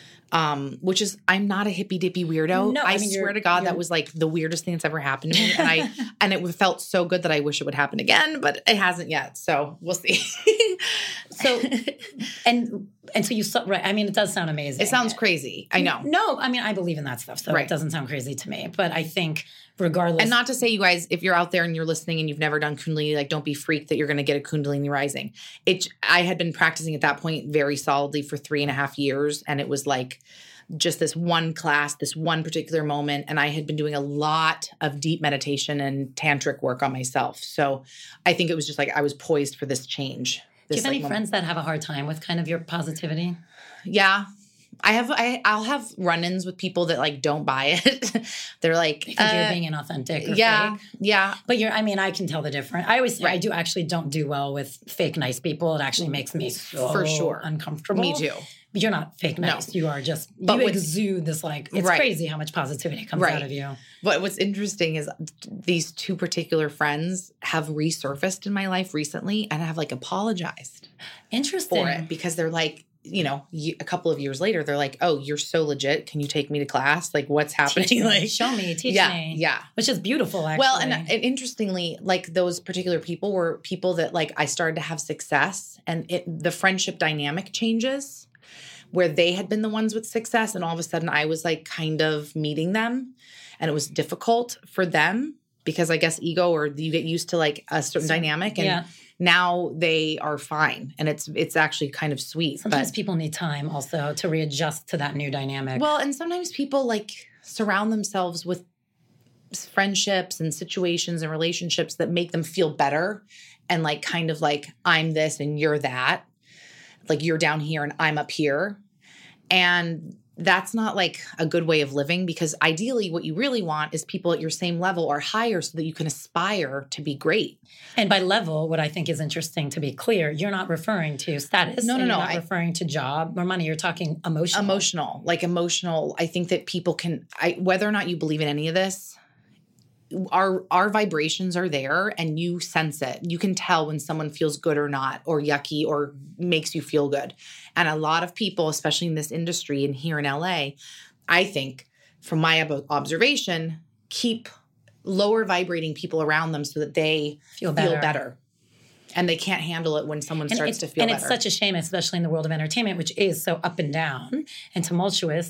Speaker 3: which is, I'm not a hippy dippy weirdo. No, I swear to God, that was like the weirdest thing that's ever happened to me. And it felt so good that I wish it would happen again, but it hasn't yet. So we'll see.
Speaker 2: So, and so you saw, right. I mean, it does sound amazing.
Speaker 3: It sounds crazy. I know.
Speaker 2: No, I mean, I believe in that stuff. So It doesn't sound crazy to me, but I think regardless.
Speaker 3: And not to say, you guys, if you're out there and you're listening and you've never done Kundalini, like don't be freaked that you're going to get a Kundalini rising. I had been practicing at that point very solidly for 3.5 years. And it was like just this one class, this one particular moment. And I had been doing a lot of deep meditation and tantric work on myself. So I think it was just like I was poised for this change.
Speaker 2: Do you have any friends that have a hard time with kind of your positivity?
Speaker 3: Yeah. I'll have run-ins with people that like don't buy it. They're like,
Speaker 2: because you're being inauthentic or fake.
Speaker 3: Yeah.
Speaker 2: But I can tell the difference. I always say I don't do well with fake nice people. It actually makes me so
Speaker 3: for sure
Speaker 2: uncomfortable.
Speaker 3: Me too.
Speaker 2: But you're not fake nice. No. You are just, exude this like, it's crazy how much positivity comes out of you.
Speaker 3: But what's interesting is these two particular friends have resurfaced in my life recently and have like apologized.
Speaker 2: Interesting.
Speaker 3: For it because they're like, a couple of years later, they're like, oh, you're so legit. Can you take me to class? Like, what's happening?
Speaker 2: Like, show me, teach me.
Speaker 3: Yeah.
Speaker 2: Which is beautiful, actually.
Speaker 3: Well, and interestingly, like those particular people were people that like I started to have success and the friendship dynamic changes where they had been the ones with success. And all of a sudden I was like kind of meeting them and it was difficult for them because I guess ego or you get used to like a certain dynamic and now they are fine. And it's actually kind of sweet.
Speaker 2: Sometimes people need time also to readjust to that new dynamic.
Speaker 3: Well, and sometimes people like surround themselves with friendships and situations and relationships that make them feel better and like kind of like I'm this and you're that. Like you're down here and I'm up here. And that's not like a good way of living because ideally what you really want is people at your same level or higher so that you can aspire to be great.
Speaker 2: And by level, what I think is interesting to be clear, you're not referring to status.
Speaker 3: No.
Speaker 2: You're not referring to job or money. You're talking emotional.
Speaker 3: Emotional. I think that people can, whether or not you believe in any of this, our vibrations are there and you sense it. You can tell when someone feels good or not, or yucky, or makes you feel good. And a lot of people, especially in this industry and here in LA, I think from my observation, keep lower vibrating people around them so that they feel better. And they can't handle it when someone starts to feel better.
Speaker 2: And it's such a shame, especially in the world of entertainment, which is so up and down and tumultuous,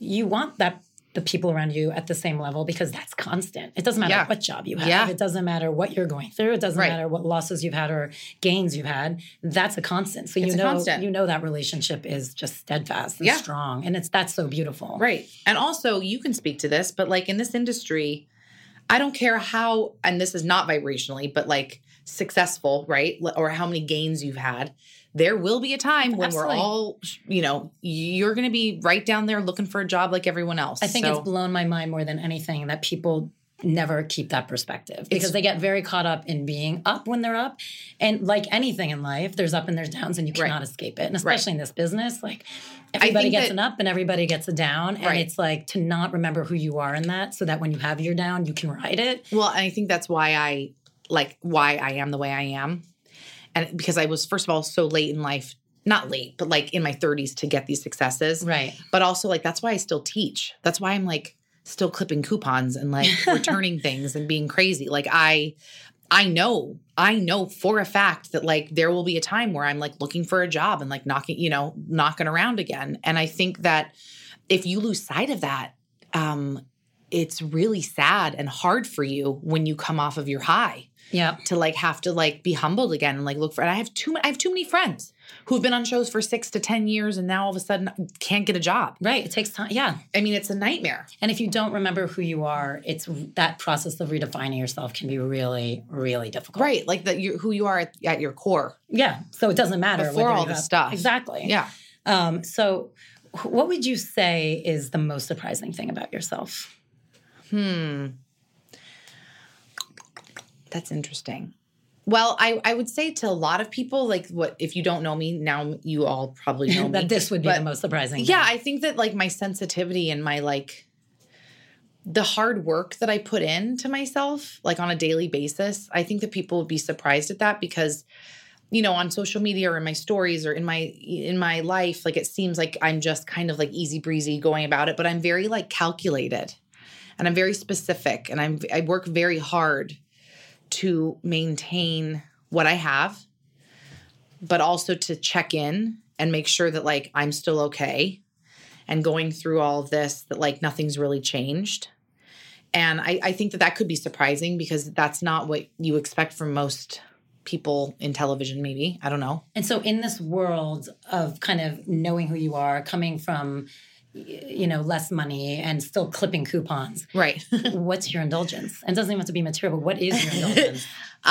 Speaker 2: you want the people around you at the same level because that's constant. It doesn't matter what job you have.
Speaker 3: Yeah.
Speaker 2: It doesn't matter what you're going through. It doesn't matter what losses you've had or gains you've had. That's a constant. So you know that relationship is just steadfast and strong. And that's so beautiful.
Speaker 3: Right. And also you can speak to this, but like in this industry, I don't care how, and this is not vibrationally, but like successful, right? Or how many gains you've had. There will be a time when we're all, you're going to be right down there looking for a job like everyone else.
Speaker 2: I think it's blown my mind more than anything that people never keep that perspective because they get very caught up in being up when they're up. And like anything in life, there's up and there's downs and you cannot escape it. And especially in this business, like everybody gets an up and everybody gets a down. And it's like to not remember who you are in that so that when you have your down, you can ride it.
Speaker 3: Well, and I think that's why I am the way I am. And because I was, first of all, so late in life, not late, but like in my 30s to get these successes.
Speaker 2: Right.
Speaker 3: But also like, that's why I still teach. That's why I'm like still clipping coupons and like returning things and being crazy. Like I know for a fact that like there will be a time where I'm like looking for a job and like knocking around again. And I think that if you lose sight of that, it's really sad and hard for you when you come off of your high.
Speaker 2: Yeah.
Speaker 3: To like have to like be humbled again and like look for it. I have too many friends who've been on shows for 6 to 10 years and now all of a sudden can't get a job.
Speaker 2: Right. It takes time. Yeah.
Speaker 3: I mean, it's a nightmare.
Speaker 2: And if you don't remember who you are, it's that process of redefining yourself can be really, really difficult.
Speaker 3: Right. Like who you are at your core.
Speaker 2: Yeah. So it doesn't matter.
Speaker 3: Before all this stuff.
Speaker 2: Exactly.
Speaker 3: Yeah.
Speaker 2: So what would you say is the most surprising thing about yourself?
Speaker 3: That's interesting. Well, I would say to a lot of people, like if you don't know me, now you all probably know
Speaker 2: that
Speaker 3: me.
Speaker 2: This would be the most surprising thing.
Speaker 3: Yeah, I think that like my sensitivity and my like the hard work that I put into myself, like on a daily basis, I think that people would be surprised at that because, on social media or in my stories or in my life, like it seems like I'm just kind of like easy breezy going about it, but I'm very like calculated and I'm very specific and I work very hard to maintain what I have, but also to check in and make sure that like I'm still okay and going through all of this, that like nothing's really changed. And I think that could be surprising because that's not what you expect from most people in television, maybe. I don't know.
Speaker 2: And so in this world of kind of knowing who you are, coming from less money and still clipping coupons.
Speaker 3: Right.
Speaker 2: What's your indulgence? And it doesn't even have to be material, but what is your indulgence?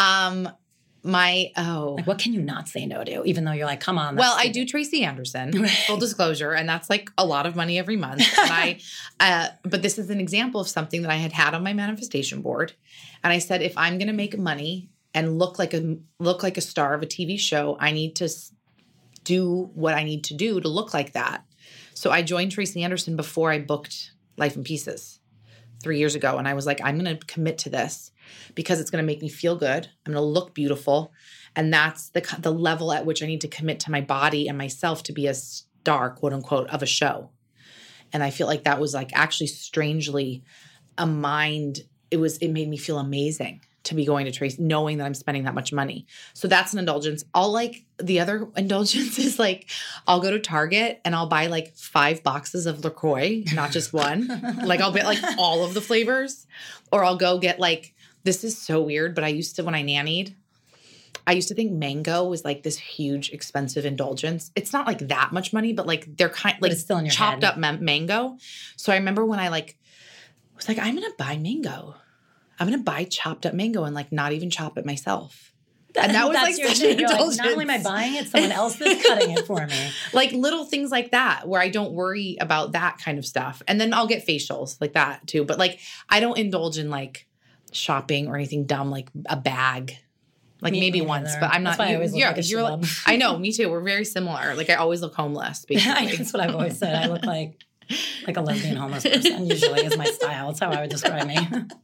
Speaker 2: Like what can you not say no to, even though you're like, come on.
Speaker 3: Well, I do Tracy Anderson, full disclosure, and that's like a lot of money every month. And but this is an example of something that I had on my manifestation board. And I said, if I'm going to make money and look like a star of a TV show, I need to do what I need to do to look like that. So I joined Tracy Anderson before I booked Life in Pieces 3 years ago. And I was like, I'm going to commit to this because it's going to make me feel good. I'm going to look beautiful. And that's the level at which I need to commit to my body and myself to be a star, quote unquote, of a show. And I feel like that was like actually strangely it made me feel amazing to be going to Tracy, knowing that I'm spending that much money. So that's an indulgence. The other indulgence is like, I'll go to Target and I'll buy like 5 boxes of LaCroix, not just one. Like I'll get like all of the flavors, or I'll go get like, this is so weird, but when I nannied, I used to think mango was like this huge expensive indulgence. It's not like that much money, but like they're it's still in your chopped up mango. So I remember when I was like, I'm going to buy mango. I'm going to buy chopped up mango and like not even chop it myself. And that was like such an indulgence.
Speaker 2: Like, not only am I buying it, someone else is cutting it for me.
Speaker 3: Like little things like that where I don't worry about that kind of stuff. And then I'll get facials like that too. But like I don't indulge in like shopping or anything dumb like a bag. Like maybe once, but I'm not. You're like, I know, me too. We're very similar. Like I always look homeless. Basically.
Speaker 2: That's what I've always said. I look like a lesbian homeless person. Usually is my style. That's how I would describe me.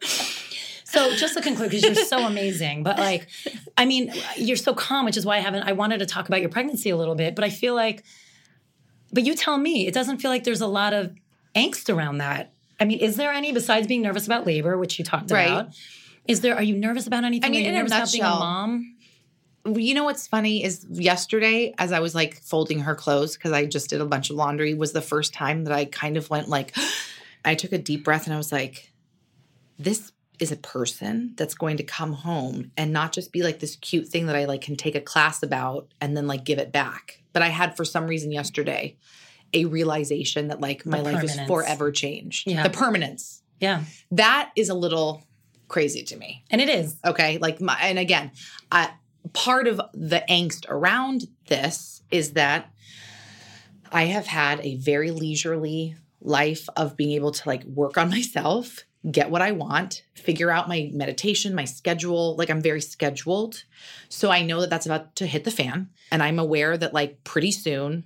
Speaker 2: So just to conclude, because you're so amazing, but like, I mean, you're so calm, which is why I wanted to talk about your pregnancy a little bit, but I feel like, but you tell me, it doesn't feel like there's a lot of angst around that. I mean, is there any, besides being nervous about labor, which you talked about, are you nervous about anything?
Speaker 3: I mean,
Speaker 2: are you nervous about being a mom?
Speaker 3: You know what's funny is yesterday, as I was like folding her clothes, because I just did a bunch of laundry, was the first time that I kind of went like, I took a deep breath and I was like, this is a person that's going to come home and not just be like this cute thing that I like can take a class about and then like give it back. But I had for some reason yesterday a realization that like my life is forever changed.
Speaker 2: Yeah.
Speaker 3: The permanence.
Speaker 2: Yeah.
Speaker 3: That is a little crazy to me.
Speaker 2: And it is.
Speaker 3: Okay. Like and again, part of the angst around this is that I have had a very leisurely life of being able to like work on myself, get what I want, figure out my meditation, my schedule. Like I'm very scheduled. So I know that that's about to hit the fan. And I'm aware that like pretty soon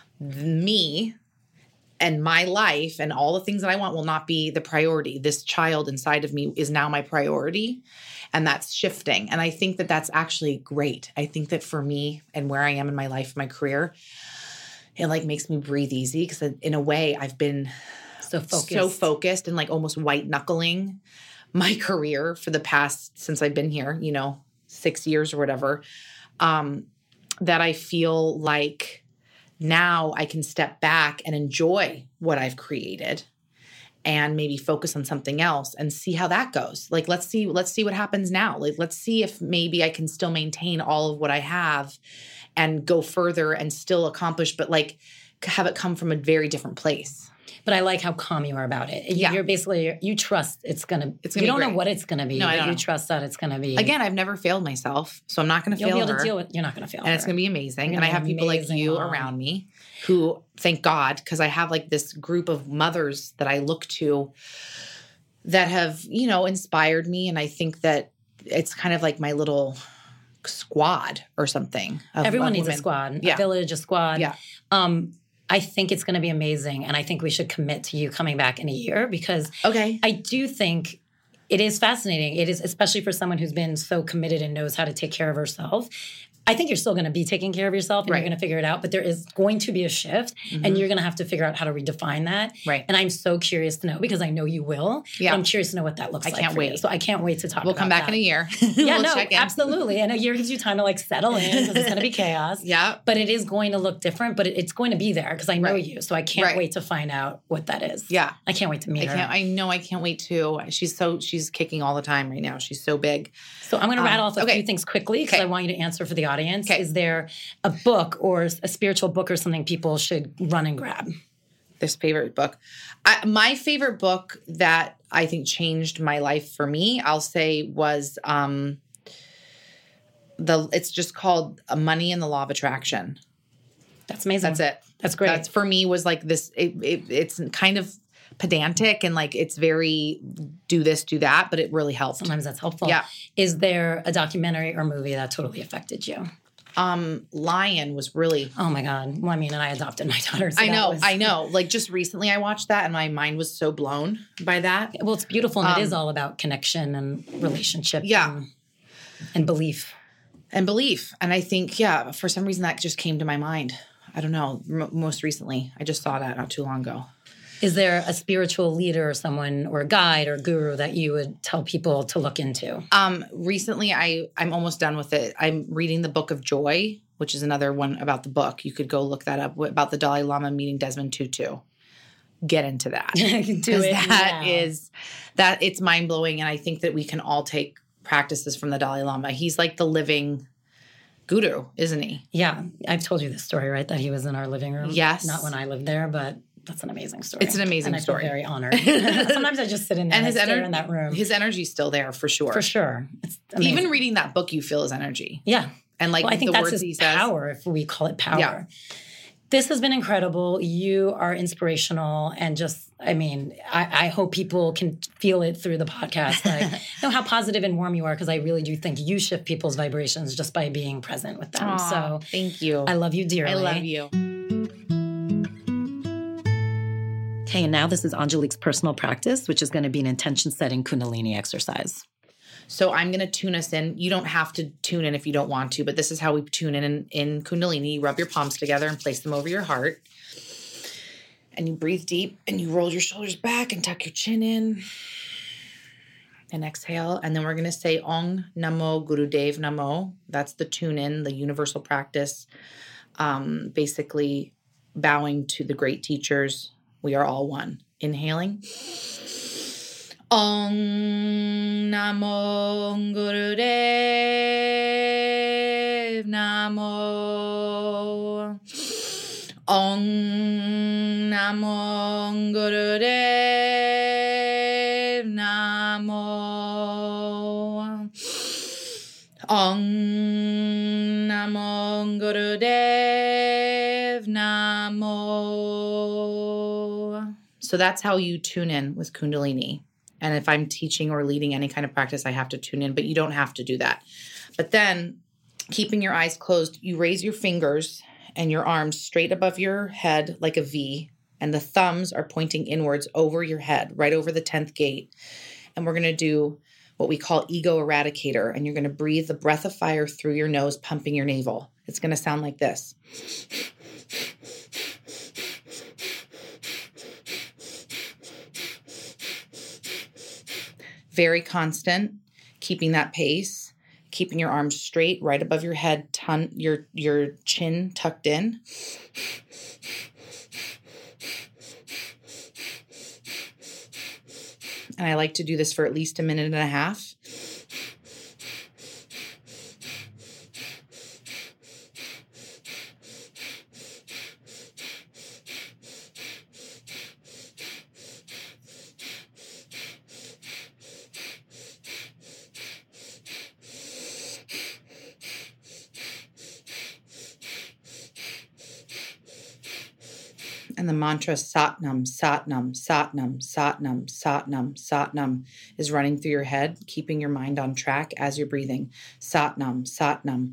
Speaker 3: me and my life and all the things that I want will not be the priority. This child inside of me is now my priority. And that's shifting. And I think that that's actually great. I think that for me and where I am in my life, my career, it like makes me breathe easy because in a way I've been so focused and like almost white knuckling my career for the past, since I've been here, 6 years or whatever, that I feel like now I can step back and enjoy what I've created and maybe focus on something else and see how that goes. Like, let's see what happens now. Like, let's see if maybe I can still maintain all of what I have and go further and still accomplish, but like have it come from a very different place.
Speaker 2: But I like how calm you are about it.
Speaker 3: Yeah.
Speaker 2: You're basically, you trust it's going to, you don't know what it's going to be,
Speaker 3: no,
Speaker 2: but you trust that it's going to be.
Speaker 3: Again, I've never failed myself, so I'm not going to fail her.
Speaker 2: You'll be able to deal with, you're not going to fail her.
Speaker 3: And it's going to be amazing. And I have people like you around me who, thank God, because I have like this group of mothers that I look to that have, inspired me. And I think that it's kind of like my little squad or something.
Speaker 2: Everyone needs a squad, a village, a squad.
Speaker 3: Yeah.
Speaker 2: I think it's going to be amazing. And I think we should commit to you coming back in a year because I do think it is fascinating. It is, especially for someone who's been so committed and knows how to take care of herself. I think you're still going to be taking care of yourself and you're going to figure it out, but there is going to be a shift and you're going to have to figure out how to redefine that.
Speaker 3: Right.
Speaker 2: And I'm so curious to know because I know you will. Yeah. But I'm curious to know what that looks like. I can't wait. So I can't wait to talk about that.
Speaker 3: We'll come back in a year.
Speaker 2: Yeah, we'll check in. Absolutely. And a year gives you time to like settle in because it's going to be chaos.
Speaker 3: Yeah.
Speaker 2: But it is going to look different, but it's going to be there because I know you. So I can't wait to find out what that is.
Speaker 3: Yeah.
Speaker 2: I can't wait to meet her.
Speaker 3: I know I can't wait too. She's kicking all the time right now. She's so big.
Speaker 2: So I'm going to rattle off a few things quickly because I want you to answer for the audience. Is there a book or a spiritual book or something people should run and grab?
Speaker 3: This favorite book. My favorite book that I think changed my life for me, I'll say, was it's just called Money and the Law of Attraction.
Speaker 2: That's amazing.
Speaker 3: That's it.
Speaker 2: That's great.
Speaker 3: That's for me was like this, it's kind of pedantic and like it's very do this, do that, but it really helped.
Speaker 2: Sometimes that's helpful.
Speaker 3: Yeah.
Speaker 2: Is there a documentary or movie that totally affected you?
Speaker 3: Lion was really...
Speaker 2: Oh my God. Well, I mean, and I adopted my daughter. So
Speaker 3: I know. Like just recently I watched that and my mind was so blown by that.
Speaker 2: Well, it's beautiful and it is all about connection and relationship.
Speaker 3: Yeah.
Speaker 2: And belief.
Speaker 3: And belief. And I think, for some reason that just came to my mind. I don't know. Most recently. I just saw that not too long ago.
Speaker 2: Is there a spiritual leader or someone or a guide or guru that you would tell people to look into?
Speaker 3: Recently, I'm almost done with it. I'm reading the Book of Joy, which is another one about the book. You could go look that up, about the Dalai Lama meeting Desmond Tutu. Get into that. That it's mind-blowing. And I think that we can all take practices from the Dalai Lama. He's like the living guru, isn't he?
Speaker 2: Yeah. I've told you this story, right? That he was in our living room.
Speaker 3: Yes.
Speaker 2: Not when I lived there, but... That's an amazing story.
Speaker 3: It's an amazing story.
Speaker 2: I feel very honored. Sometimes I just sit in there and stare in that room.
Speaker 3: His energy's still there for sure.
Speaker 2: For sure. It's amazing.
Speaker 3: Even reading that book, you feel his energy.
Speaker 2: Yeah.
Speaker 3: And like
Speaker 2: I think
Speaker 3: the
Speaker 2: that's
Speaker 3: words
Speaker 2: his
Speaker 3: he says.
Speaker 2: Power, if we call it power.
Speaker 3: Yeah.
Speaker 2: This has been incredible. You are inspirational and just, I hope people can feel it through the podcast. I know how positive and warm you are because I really do think you shift people's vibrations just by being present with them.
Speaker 3: Aww,
Speaker 2: so
Speaker 3: thank you.
Speaker 2: I love you dearly.
Speaker 3: I love you.
Speaker 2: Okay, and now this is Angelique's personal practice, which is going to be an intention-setting Kundalini exercise.
Speaker 3: So I'm going to tune us in. You don't have to tune in if you don't want to, but this is how we tune in Kundalini. You rub your palms together and place them over your heart. And you breathe deep and you roll your shoulders back and tuck your chin in. And exhale. And then we're going to say Ong Namo Gurudev Namo. That's the tune in, the universal practice. Basically bowing to the great teachers. We are all one. Inhaling. Ong Namo Gurudev Namo. Ong Namo Gurudev Namo. Ong Namo Gurudev Namo. So that's how you tune in with Kundalini. And if I'm teaching or leading any kind of practice, I have to tune in, but you don't have to do that. But then, keeping your eyes closed, you raise your fingers and your arms straight above your head like a V, and the thumbs are pointing inwards over your head, right over the 10th gate. And we're going to do what we call ego eradicator, and you're going to breathe the breath of fire through your nose, pumping your navel. It's going to sound like this. Very constant, keeping that pace, keeping your arms straight, right above your head, your chin tucked in. And I like to do this for at least a minute and a half. And the mantra Satnam, Satnam, Satnam, Satnam, Satnam, Satnam is running through your head, keeping your mind on track as you're breathing. Satnam, Satnam.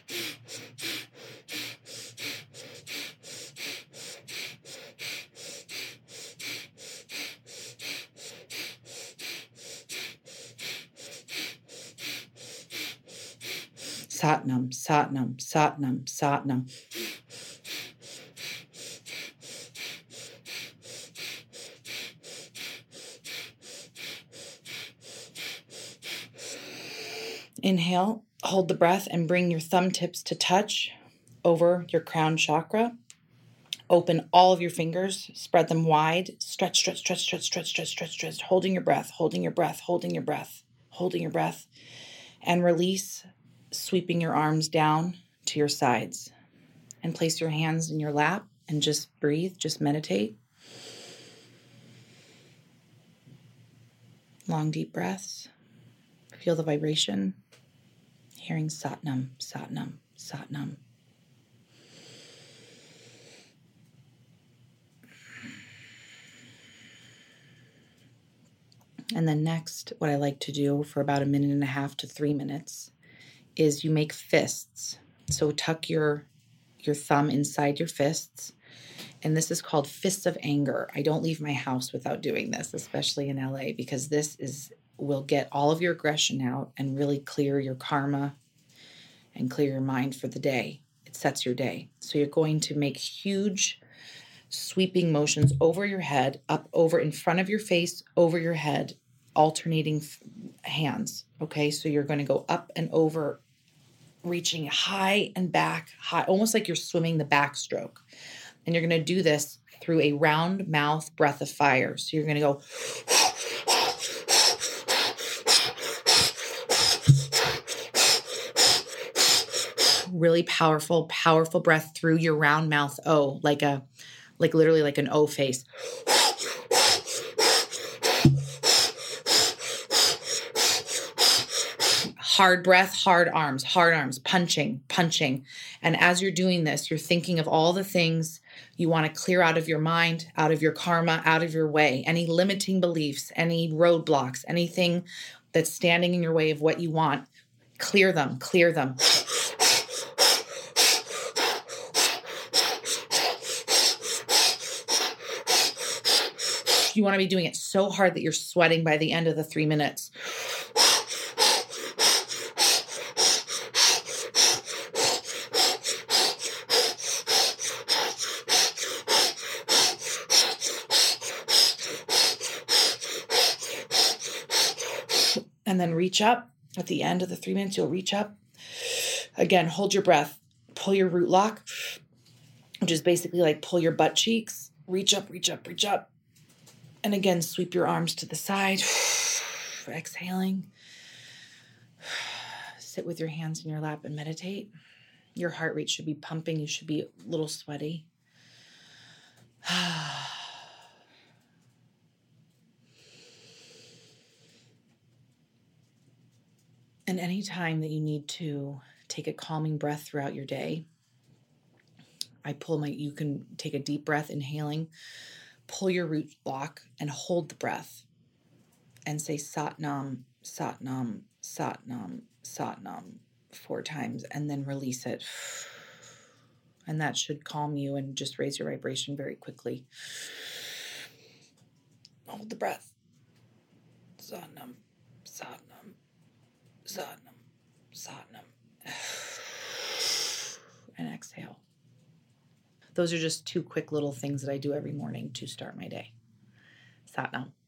Speaker 3: Satnam, Satnam, Satnam, Satnam. Inhale, hold the breath, and bring your thumb tips to touch over your crown chakra. Open all of your fingers, spread them wide, stretch, stretch, stretch, stretch, stretch, stretch, stretch, stretch, holding your breath, holding your breath, holding your breath, holding your breath, and release, sweeping your arms down to your sides. And place your hands in your lap and just breathe, just meditate. Long, deep breaths. Feel the vibration. Hearing Satnam, Satnam, Satnam. And then next, what I like to do for about a minute and a half to 3 minutes is you make fists. So tuck your thumb inside your fists. And this is called fists of anger. I don't leave my house without doing this, especially in LA, because this will get all of your aggression out and really clear your karma and clear your mind for the day. It sets your day. So you're going to make huge sweeping motions over your head, up, over, in front of your face, over your head, alternating hands. Okay, so you're going to go up and over, reaching high and back, high, almost like you're swimming the backstroke. And you're going to do this through a round mouth breath of fire. So you're going to go really powerful, powerful breath through your round mouth O, like literally like an O face. Hard breath, hard arms, punching. And as you're doing this, you're thinking of all the things you want to clear out of your mind, out of your karma, out of your way, any limiting beliefs, any roadblocks, anything that's standing in your way of what you want. Clear them. You want to be doing it so hard that you're sweating by the end of the 3 minutes. And then reach up. At the end of the 3 minutes, you'll reach up. Again, hold your breath. Pull your root lock, which is basically like pull your butt cheeks. Reach up, reach up, reach up. And again, sweep your arms to the side. Exhaling. Sit with your hands in your lap and meditate. Your heart rate should be pumping. You should be a little sweaty. And any time that you need to take a calming breath throughout your day, you can take a deep breath, inhaling, pull your root lock and hold the breath and say Sat Nam, Sat Nam, Sat Nam, Sat Nam 4 times, and then release it. And that should calm you and just raise your vibration very quickly. Hold the breath. Sat Nam, Sat Nam, Sat Nam, Sat Nam. And exhale. Those are just 2 quick little things that I do every morning to start my day. Sat Nam.